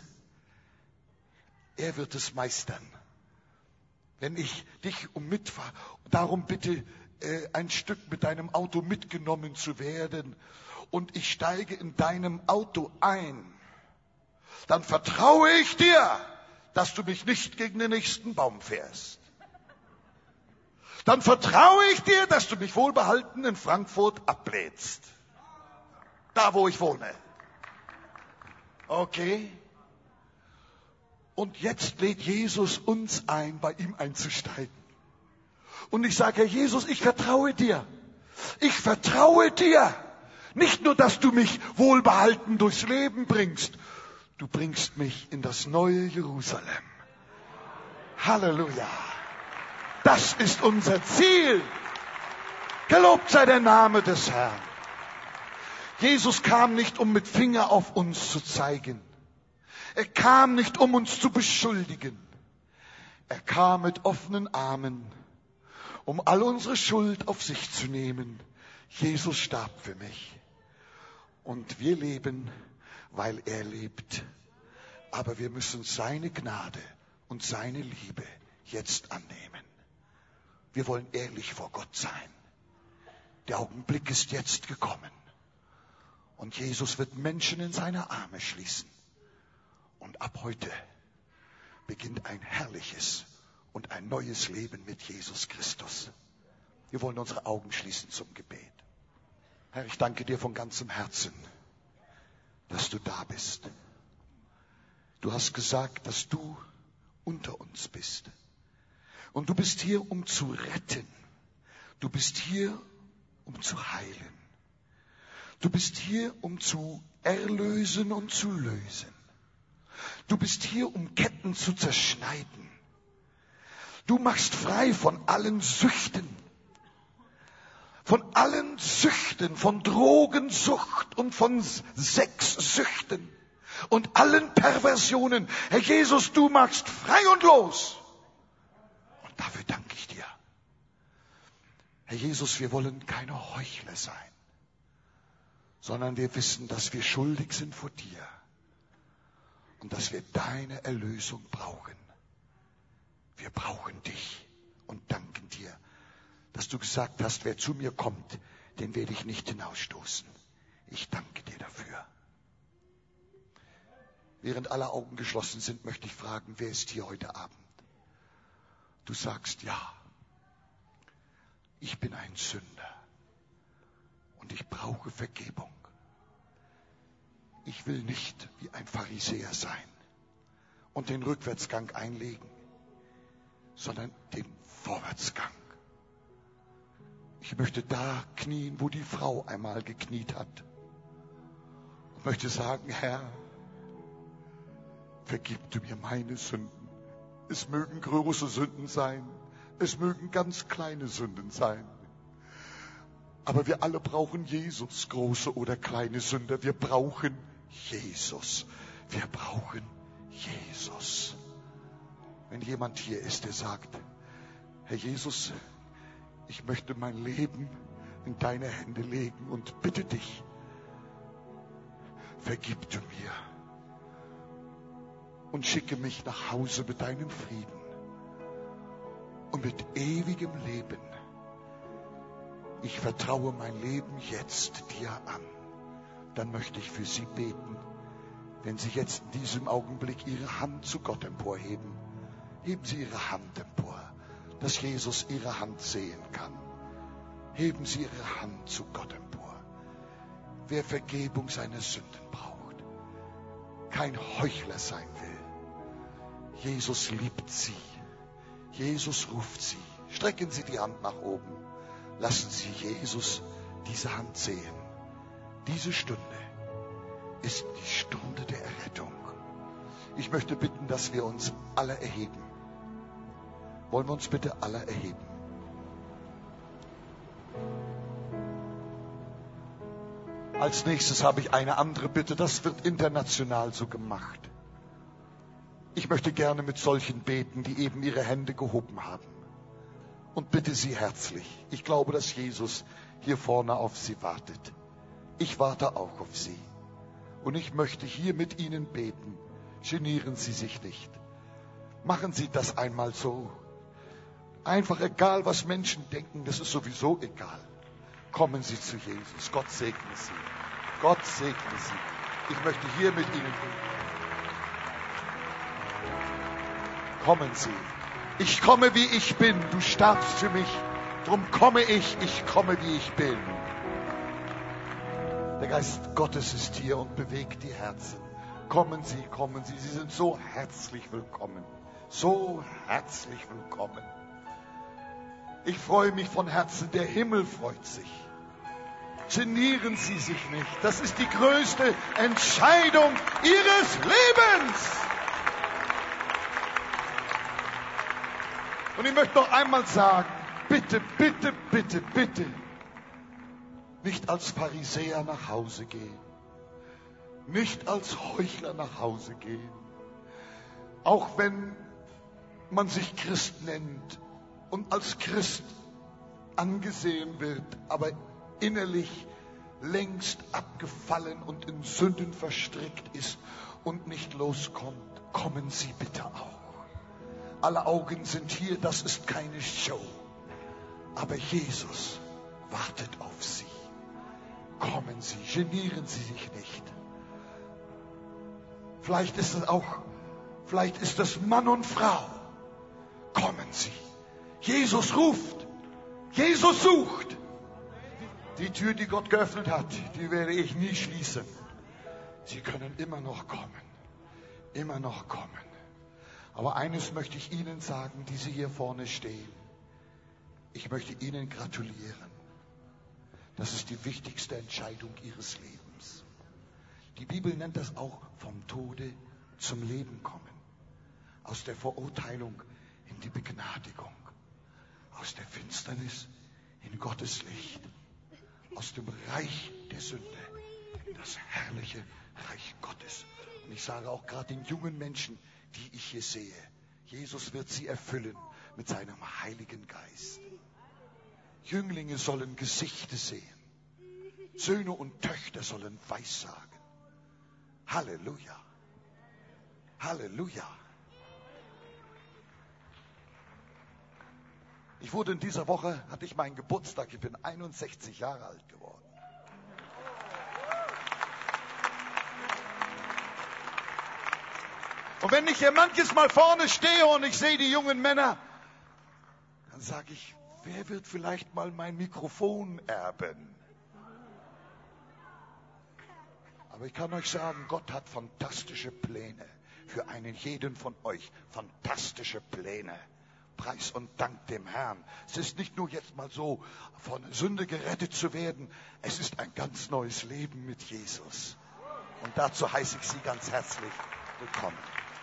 Er wird es meistern. Wenn ich dich um mitfahre, darum bitte, äh, ein Stück mit deinem Auto mitgenommen zu werden und ich steige in deinem Auto ein, dann vertraue ich dir, dass du mich nicht gegen den nächsten Baum fährst. Dann vertraue ich dir, dass du mich wohlbehalten in Frankfurt ablädst. Da, wo ich wohne. Okay? Und jetzt lädt Jesus uns ein, bei ihm einzusteigen. Und ich sage, Herr Jesus, ich vertraue dir. Ich vertraue dir. Nicht nur, dass du mich wohlbehalten durchs Leben bringst. Du bringst mich in das neue Jerusalem. Halleluja. Das ist unser Ziel. Gelobt sei der Name des Herrn. Jesus kam nicht, um mit Finger auf uns zu zeigen. Er kam nicht, um uns zu beschuldigen. Er kam mit offenen Armen, um all unsere Schuld auf sich zu nehmen. Jesus starb für mich. Und wir leben, weil er lebt. Aber wir müssen seine Gnade und seine Liebe jetzt annehmen. Wir wollen ehrlich vor Gott sein. Der Augenblick ist jetzt gekommen. Und Jesus wird Menschen in seine Arme schließen. Und ab heute beginnt ein herrliches und ein neues Leben mit Jesus Christus. Wir wollen unsere Augen schließen zum Gebet. Herr, ich danke dir von ganzem Herzen, dass du da bist. Du hast gesagt, dass du unter uns bist. Und du bist hier, um zu retten. Du bist hier, um zu heilen. Du bist hier, um zu erlösen und zu lösen. Du bist hier, um Ketten zu zerschneiden. Du machst frei von allen Süchten. Von allen Süchten, von Drogensucht und von Sexsüchten und allen Perversionen. Herr Jesus, du machst frei und los. Und dafür danke ich dir. Herr Jesus, wir wollen keine Heuchler sein, sondern wir wissen, dass wir schuldig sind vor dir. Und dass wir deine Erlösung brauchen. Wir brauchen dich und danken dir, dass du gesagt hast, wer zu mir kommt, den werde ich nicht hinausstoßen. Ich danke dir dafür. Während alle Augen geschlossen sind, möchte ich fragen, wer ist hier heute Abend? Du sagst, ja, ich bin ein Sünder und ich brauche Vergebung. Ich will nicht wie ein Pharisäer sein und den Rückwärtsgang einlegen, sondern den Vorwärtsgang. Ich möchte da knien, wo die Frau einmal gekniet hat. Und möchte sagen, Herr, vergib du mir meine Sünden. Es mögen große Sünden sein, es mögen ganz kleine Sünden sein. Aber wir alle brauchen Jesus, große oder kleine Sünder. Wir brauchen Jesus. Wir brauchen Jesus. Wenn jemand hier ist, der sagt, Herr Jesus, ich möchte mein Leben in deine Hände legen und bitte dich, vergib du mir und schicke mich nach Hause mit deinem Frieden und mit ewigem Leben. Ich vertraue mein Leben jetzt dir an. Dann möchte ich für Sie beten. Wenn Sie jetzt in diesem Augenblick Ihre Hand zu Gott emporheben, heben Sie Ihre Hand empor, dass Jesus Ihre Hand sehen kann. Heben Sie Ihre Hand zu Gott empor. Wer Vergebung seiner Sünden braucht, kein Heuchler sein will. Jesus liebt Sie. Jesus ruft Sie. Strecken Sie die Hand nach oben. Lassen Sie Jesus diese Hand sehen. Diese Stunde ist die Stunde der Errettung. Ich möchte bitten, dass wir uns alle erheben. Wollen wir uns bitte alle erheben? Als nächstes habe ich eine andere Bitte. Das wird international so gemacht. Ich möchte gerne mit solchen beten, die eben ihre Hände gehoben haben. Und bitte Sie herzlich. Ich glaube, dass Jesus hier vorne auf Sie wartet. Ich warte auch auf Sie. Und ich möchte hier mit Ihnen beten. Genieren Sie sich nicht. Machen Sie das einmal so. Einfach egal, was Menschen denken, das ist sowieso egal. Kommen Sie zu Jesus. Gott segne Sie. Gott segne Sie. Ich möchte hier mit Ihnen beten. Kommen Sie. Ich komme, wie ich bin. Du starbst für mich. Drum komme ich. Ich komme, wie ich bin. Der Geist Gottes ist hier und bewegt die Herzen. Kommen Sie, kommen Sie. Sie sind so herzlich willkommen. So herzlich willkommen. Ich freue mich von Herzen. Der Himmel freut sich. Genieren Sie sich nicht. Das ist die größte Entscheidung Ihres Lebens. Und ich möchte noch einmal sagen, bitte, bitte, bitte, bitte, nicht als Pharisäer nach Hause gehen. Nicht als Heuchler nach Hause gehen. Auch wenn man sich Christ nennt und als Christ angesehen wird, aber innerlich längst abgefallen und in Sünden verstrickt ist und nicht loskommt, kommen Sie bitte auch. Alle Augen sind hier, das ist keine Show. Aber Jesus wartet auf Sie. Kommen Sie, genieren Sie sich nicht. Vielleicht ist es auch, vielleicht ist es Mann und Frau. Kommen Sie. Jesus ruft. Jesus sucht. Die Tür, die Gott geöffnet hat, die werde ich nie schließen. Sie können immer noch kommen. Immer noch kommen. Aber eines möchte ich Ihnen sagen, die Sie hier vorne stehen. Ich möchte Ihnen gratulieren. Das ist die wichtigste Entscheidung Ihres Lebens. Die Bibel nennt das auch vom Tode zum Leben kommen. Aus der Verurteilung in die Begnadigung. Aus der Finsternis in Gottes Licht. Aus dem Reich der Sünde in das herrliche Reich Gottes. Und ich sage auch gerade den jungen Menschen, die ich hier sehe, Jesus wird sie erfüllen mit seinem Heiligen Geist. Jünglinge sollen Gesichter sehen. Söhne und Töchter sollen Weissagen. Halleluja. Halleluja. Ich wurde in dieser Woche, hatte ich meinen Geburtstag, ich bin einundsechzig Jahre alt geworden. Und wenn ich hier manches Mal vorne stehe und ich sehe die jungen Männer, dann sage ich, wer wird vielleicht mal mein Mikrofon erben? Aber ich kann euch sagen, Gott hat fantastische Pläne für einen jeden von euch. Fantastische Pläne. Preis und Dank dem Herrn. Es ist nicht nur jetzt mal so, von Sünde gerettet zu werden. Es ist ein ganz neues Leben mit Jesus. Und dazu heiße ich Sie ganz herzlich willkommen.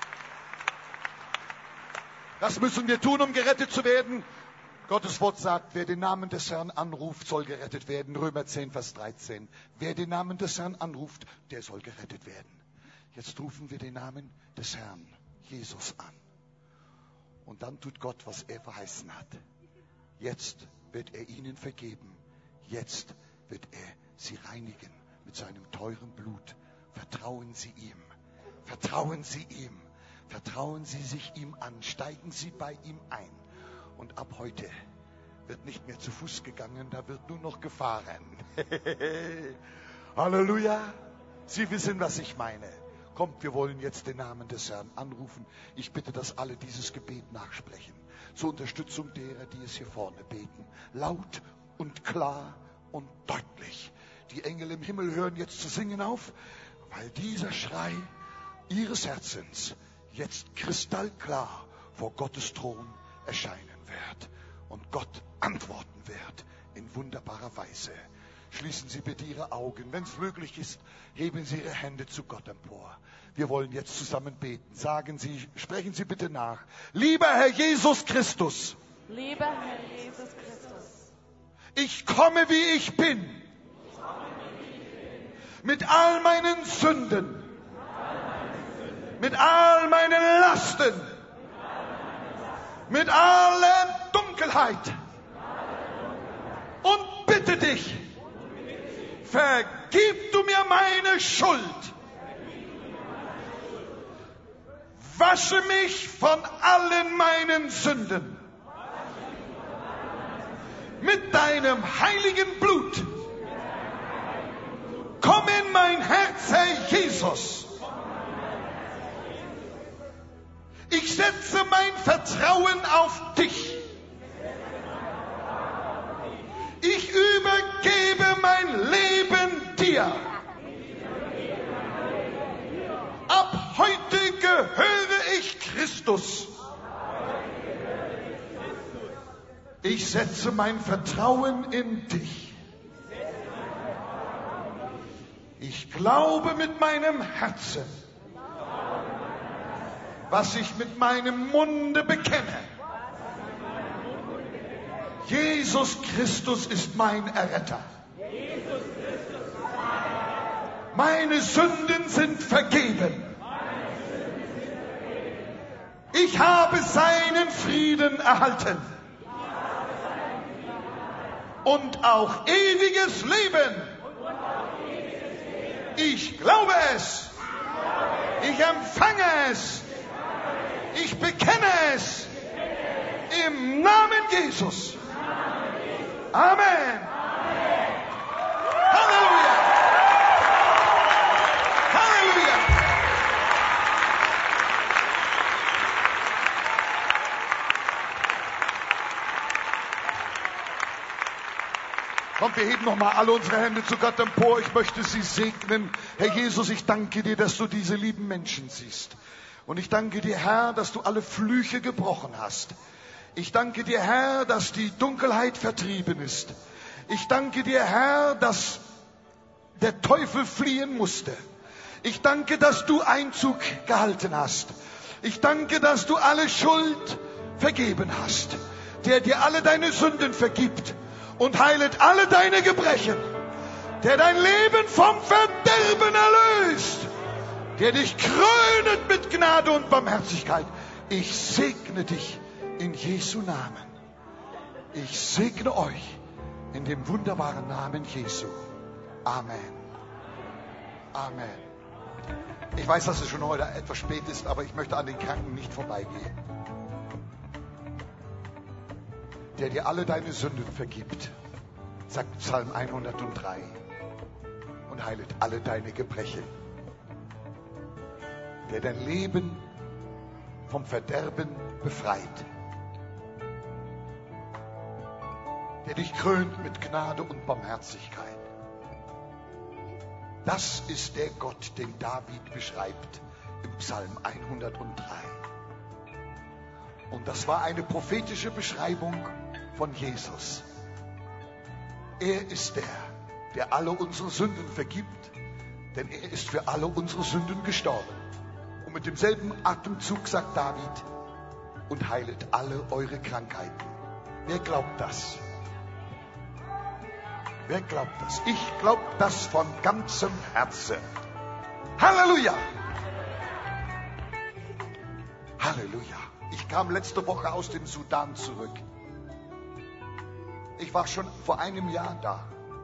Was müssen wir tun, um gerettet zu werden? Gottes Wort sagt, wer den Namen des Herrn anruft, soll gerettet werden. Römer zehn, Vers dreizehn. Wer den Namen des Herrn anruft, der soll gerettet werden. Jetzt rufen wir den Namen des Herrn, Jesus, an. Und dann tut Gott, was er verheißen hat. Jetzt wird er ihnen vergeben. Jetzt wird er sie reinigen mit seinem teuren Blut. Vertrauen Sie ihm. Vertrauen Sie ihm. Vertrauen Sie sich ihm an. Steigen Sie bei ihm ein. Und ab heute wird nicht mehr zu Fuß gegangen, da wird nur noch gefahren. Halleluja. Sie wissen, was ich meine. Kommt, wir wollen jetzt den Namen des Herrn anrufen. Ich bitte, dass alle dieses Gebet nachsprechen. Zur Unterstützung derer, die es hier vorne beten. Laut und klar und deutlich. Die Engel im Himmel hören jetzt zu singen auf, weil dieser Schrei ihres Herzens jetzt kristallklar vor Gottes Thron erscheinen wird und Gott antworten wird in wunderbarer Weise. Schließen Sie bitte Ihre Augen. Wenn es möglich ist, heben Sie Ihre Hände zu Gott empor. Wir wollen jetzt zusammen beten. Sagen Sie, sprechen Sie bitte nach. Lieber Herr Jesus Christus. Lieber Herr Jesus Christus. Ich komme, wie ich bin. Mit all meinen Sünden. Mit all meinen Lasten. Mit aller Dunkelheit. Und bitte dich, vergib du mir meine Schuld. Wasche mich von allen meinen Sünden. Mit deinem heiligen Blut. Komm in mein Herz, Herr Jesus. Ich setze mein Vertrauen auf dich. Ich übergebe mein Leben dir. Ab heute gehöre ich Christus. Ich setze mein Vertrauen in dich. Ich glaube mit meinem Herzen, was ich mit meinem Munde bekenne. Jesus Christus ist mein Erretter. Meine Sünden sind vergeben. Ich habe seinen Frieden erhalten. Und auch ewiges Leben. Ich glaube es. Ich empfange es. Ich bekenne es. Im Namen Jesus. Amen. Halleluja. Halleluja. Kommt, wir heben nochmal alle unsere Hände zu Gott empor. Ich möchte Sie segnen. Herr Jesus, ich danke dir, dass du diese lieben Menschen siehst. Und ich danke dir, Herr, dass du alle Flüche gebrochen hast. Ich danke dir, Herr, dass die Dunkelheit vertrieben ist. Ich danke dir, Herr, dass der Teufel fliehen musste. Ich danke, dass du Einzug gehalten hast. Ich danke, dass du alle Schuld vergeben hast. Der dir alle deine Sünden vergibt und heilet alle deine Gebrechen. Der dein Leben vom Verderben erlöst. Der dich krönet mit Gnade und Barmherzigkeit. Ich segne dich in Jesu Namen. Ich segne euch in dem wunderbaren Namen Jesu. Amen. Amen. Ich weiß, dass es schon heute etwas spät ist, aber ich möchte an den Kranken nicht vorbeigehen. Der dir alle deine Sünden vergibt, sagt Psalm hundertdrei, und heilet alle deine Gebrechen. Der dein Leben vom Verderben befreit, der dich krönt mit Gnade und Barmherzigkeit. Das ist der Gott, den David beschreibt im Psalm hundertdrei. Und das war eine prophetische Beschreibung von Jesus. Er ist der, der alle unsere Sünden vergibt, denn er ist für alle unsere Sünden gestorben. Und mit demselben Atemzug sagt David, und heilet alle eure Krankheiten. Wer glaubt das? Wer glaubt das? Ich glaube das von ganzem Herzen. Halleluja! Halleluja! Ich kam letzte Woche aus dem Sudan zurück. Ich war schon vor einem Jahr da.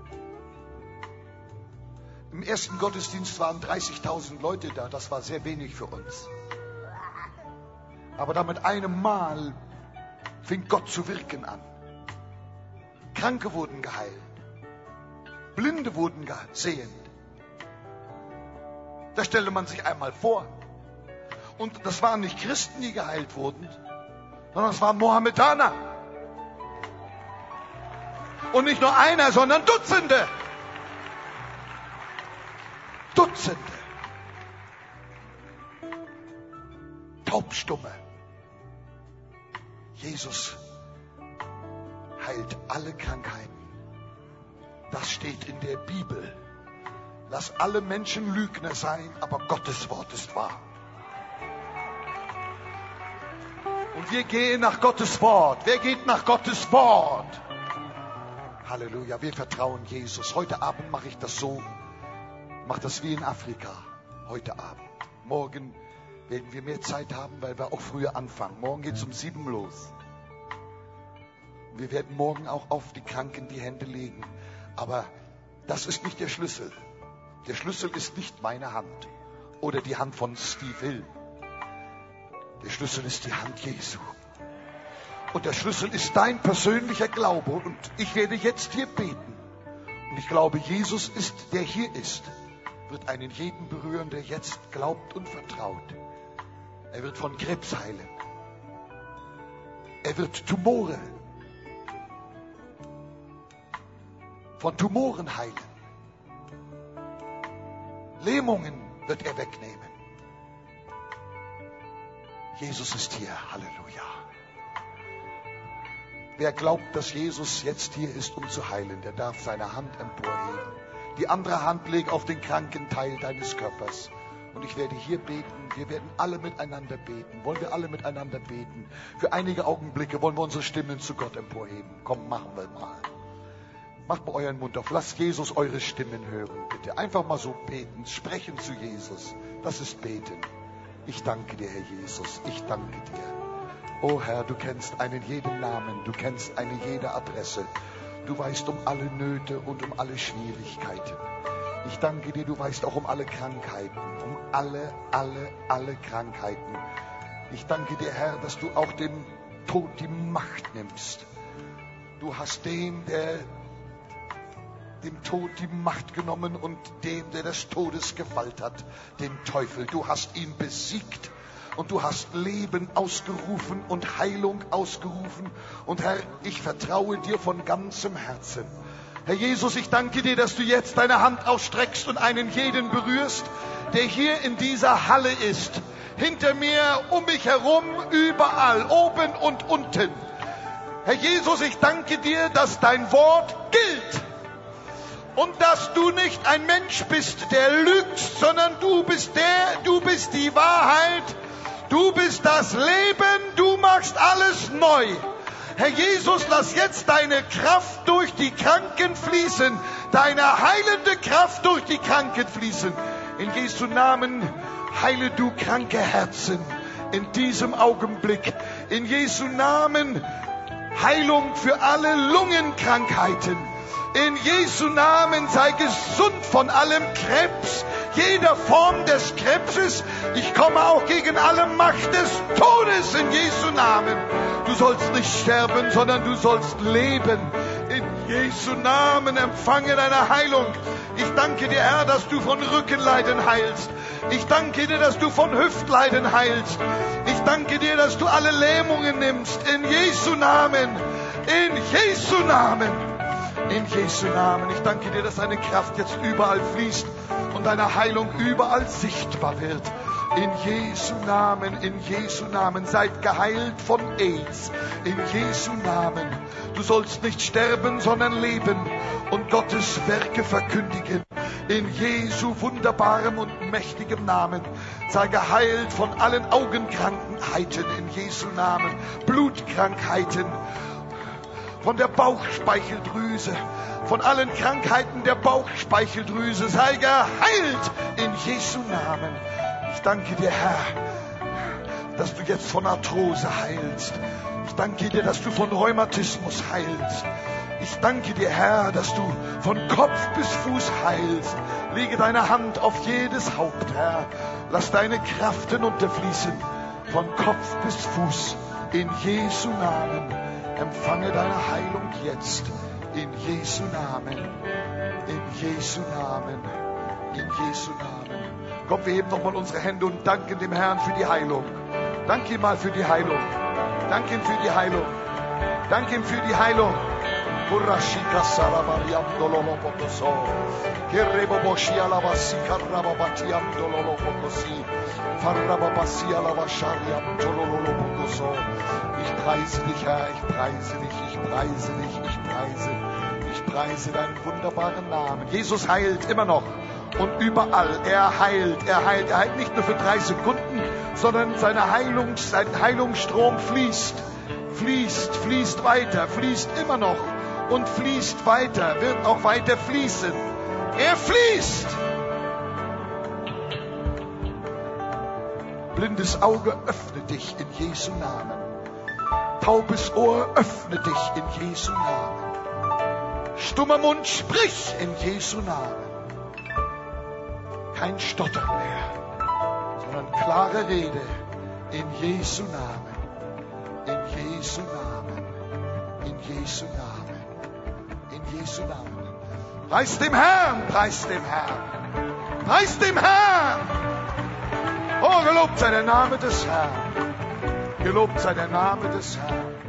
Im ersten Gottesdienst waren dreißigtausend Leute da. Das war sehr wenig für uns. Aber da mit einem Mal fing Gott zu wirken an. Kranke wurden geheilt. Blinde wurden sehend. Da stellte man sich einmal vor. Und das waren nicht Christen, die geheilt wurden, sondern es waren Mohammedaner. Und nicht nur einer, sondern Dutzende. Dutzende. Taubstumme. Jesus heilt alle Krankheiten. Das steht in der Bibel. Lass alle Menschen Lügner sein, aber Gottes Wort ist wahr. Und wir gehen nach Gottes Wort. Wer geht nach Gottes Wort? Halleluja, wir vertrauen Jesus. Heute Abend mache ich das so. Mache das wie in Afrika. Heute Abend. Morgen werden wir mehr Zeit haben, weil wir auch früher anfangen. Morgen geht es um sieben los. Und wir werden morgen auch auf die Kranken die Hände legen. Aber das ist nicht der Schlüssel. Der Schlüssel ist nicht meine Hand oder die Hand von Steve Hill. Der Schlüssel ist die Hand Jesu. Und der Schlüssel ist dein persönlicher Glaube. Und ich werde jetzt hier beten. Und ich glaube, Jesus ist, der hier ist, wird einen jeden berühren, der jetzt glaubt und vertraut. Er wird von Krebs heilen. Er wird Tumore von Tumoren heilen. Lähmungen wird er wegnehmen. Jesus ist hier. Halleluja. Wer glaubt, dass Jesus jetzt hier ist, um zu heilen, der darf seine Hand emporheben. Die andere Hand legt auf den kranken Teil deines Körpers. Und ich werde hier beten. Wir werden alle miteinander beten. Wollen wir alle miteinander beten? Für einige Augenblicke wollen wir unsere Stimmen zu Gott emporheben. Komm, machen wir mal. Macht mal euren Mund auf. Lasst Jesus eure Stimmen hören, bitte. Einfach mal so beten. Sprechen zu Jesus. Das ist beten. Ich danke dir, Herr Jesus. Ich danke dir. Oh Herr, du kennst einen jeden Namen. Du kennst eine jede Adresse. Du weißt um alle Nöte und um alle Schwierigkeiten. Ich danke dir, du weißt auch um alle Krankheiten. Um alle, alle, alle Krankheiten. Ich danke dir, Herr, dass du auch dem Tod die Macht nimmst. Du hast den, der dem Tod die Macht genommen und dem, der des Todes Gewalt hat, den Teufel. Du hast ihn besiegt und du hast Leben ausgerufen und Heilung ausgerufen. Und Herr, ich vertraue dir von ganzem Herzen. Herr Jesus, ich danke dir, dass du jetzt deine Hand ausstreckst und einen jeden berührst, der hier in dieser Halle ist. Hinter mir, um mich herum, überall, oben und unten. Herr Jesus, ich danke dir, dass dein Wort gilt. Und dass du nicht ein Mensch bist, der lügt, sondern du bist der, du bist die Wahrheit, du bist das Leben, du machst alles neu. Herr Jesus, lass jetzt deine Kraft durch die Kranken fließen, deine heilende Kraft durch die Kranken fließen. In Jesu Namen heile du kranke Herzen in diesem Augenblick. In Jesu Namen Heilung für alle Lungenkrankheiten. In Jesu Namen sei gesund von allem Krebs, jeder Form des Krebses. Ich komme auch gegen alle Macht des Todes in Jesu Namen. Du sollst nicht sterben, sondern du sollst leben. In Jesu Namen empfange deine Heilung. Ich danke dir, Herr, dass du von Rückenleiden heilst. Ich danke dir, dass du von Hüftleiden heilst. Ich danke dir, dass du alle Lähmungen nimmst. In Jesu Namen. In Jesu Namen. In Jesu Namen. Ich danke dir, dass deine Kraft jetzt überall fließt und deine Heilung überall sichtbar wird. In Jesu Namen, in Jesu Namen. Seid geheilt von AIDS. In Jesu Namen. Du sollst nicht sterben, sondern leben und Gottes Werke verkündigen. In Jesu wunderbarem und mächtigem Namen. Sei geheilt von allen Augenkrankheiten. In Jesu Namen. Blutkrankheiten. Von der Bauchspeicheldrüse. Von allen Krankheiten der Bauchspeicheldrüse. Sei geheilt in Jesu Namen. Ich danke dir, Herr, dass du jetzt von Arthrose heilst. Ich danke dir, dass du von Rheumatismus heilst. Ich danke dir, Herr, dass du von Kopf bis Fuß heilst. Lege deine Hand auf jedes Haupt, Herr. Lass deine Kraft hinunterfließen, von Kopf bis Fuß. In Jesu Namen. Empfange deine Heilung jetzt. In Jesu Namen. In Jesu Namen. In Jesu Namen. Komm, wir heben nochmal unsere Hände und danken dem Herrn für die Heilung. Danke ihm mal für die Heilung. Danke ihm für die Heilung. Danke ihm für die Heilung. Kurashika Saramariam Dololo Potoso. Kereboboshi Alavasi Karababatiam Dololo Potosi. Farababasi Alavashariam Dololo Potoso. Ich preise dich, Herr, ich preise dich, ich preise dich, ich preise. Ich preise deinen wunderbaren Namen. Jesus heilt immer noch. Und überall, er heilt, er heilt, er heilt nicht nur für drei Sekunden, sondern seine Heilung, sein Heilungsstrom fließt, fließt, fließt weiter, fließt immer noch und fließt weiter, wird auch weiter fließen. Er fließt. Blindes Auge, öffne dich in Jesu Namen. Taubes Ohr, öffne dich in Jesu Namen. Stummer Mund, sprich in Jesu Namen. Kein Stottern mehr, sondern klare Rede in Jesu Namen, in Jesu Namen, in Jesu Namen, in Jesu Namen. Preis dem Herrn, preis dem Herrn, preis dem Herrn. Oh, gelobt sei der Name des Herrn, gelobt sei der Name des Herrn.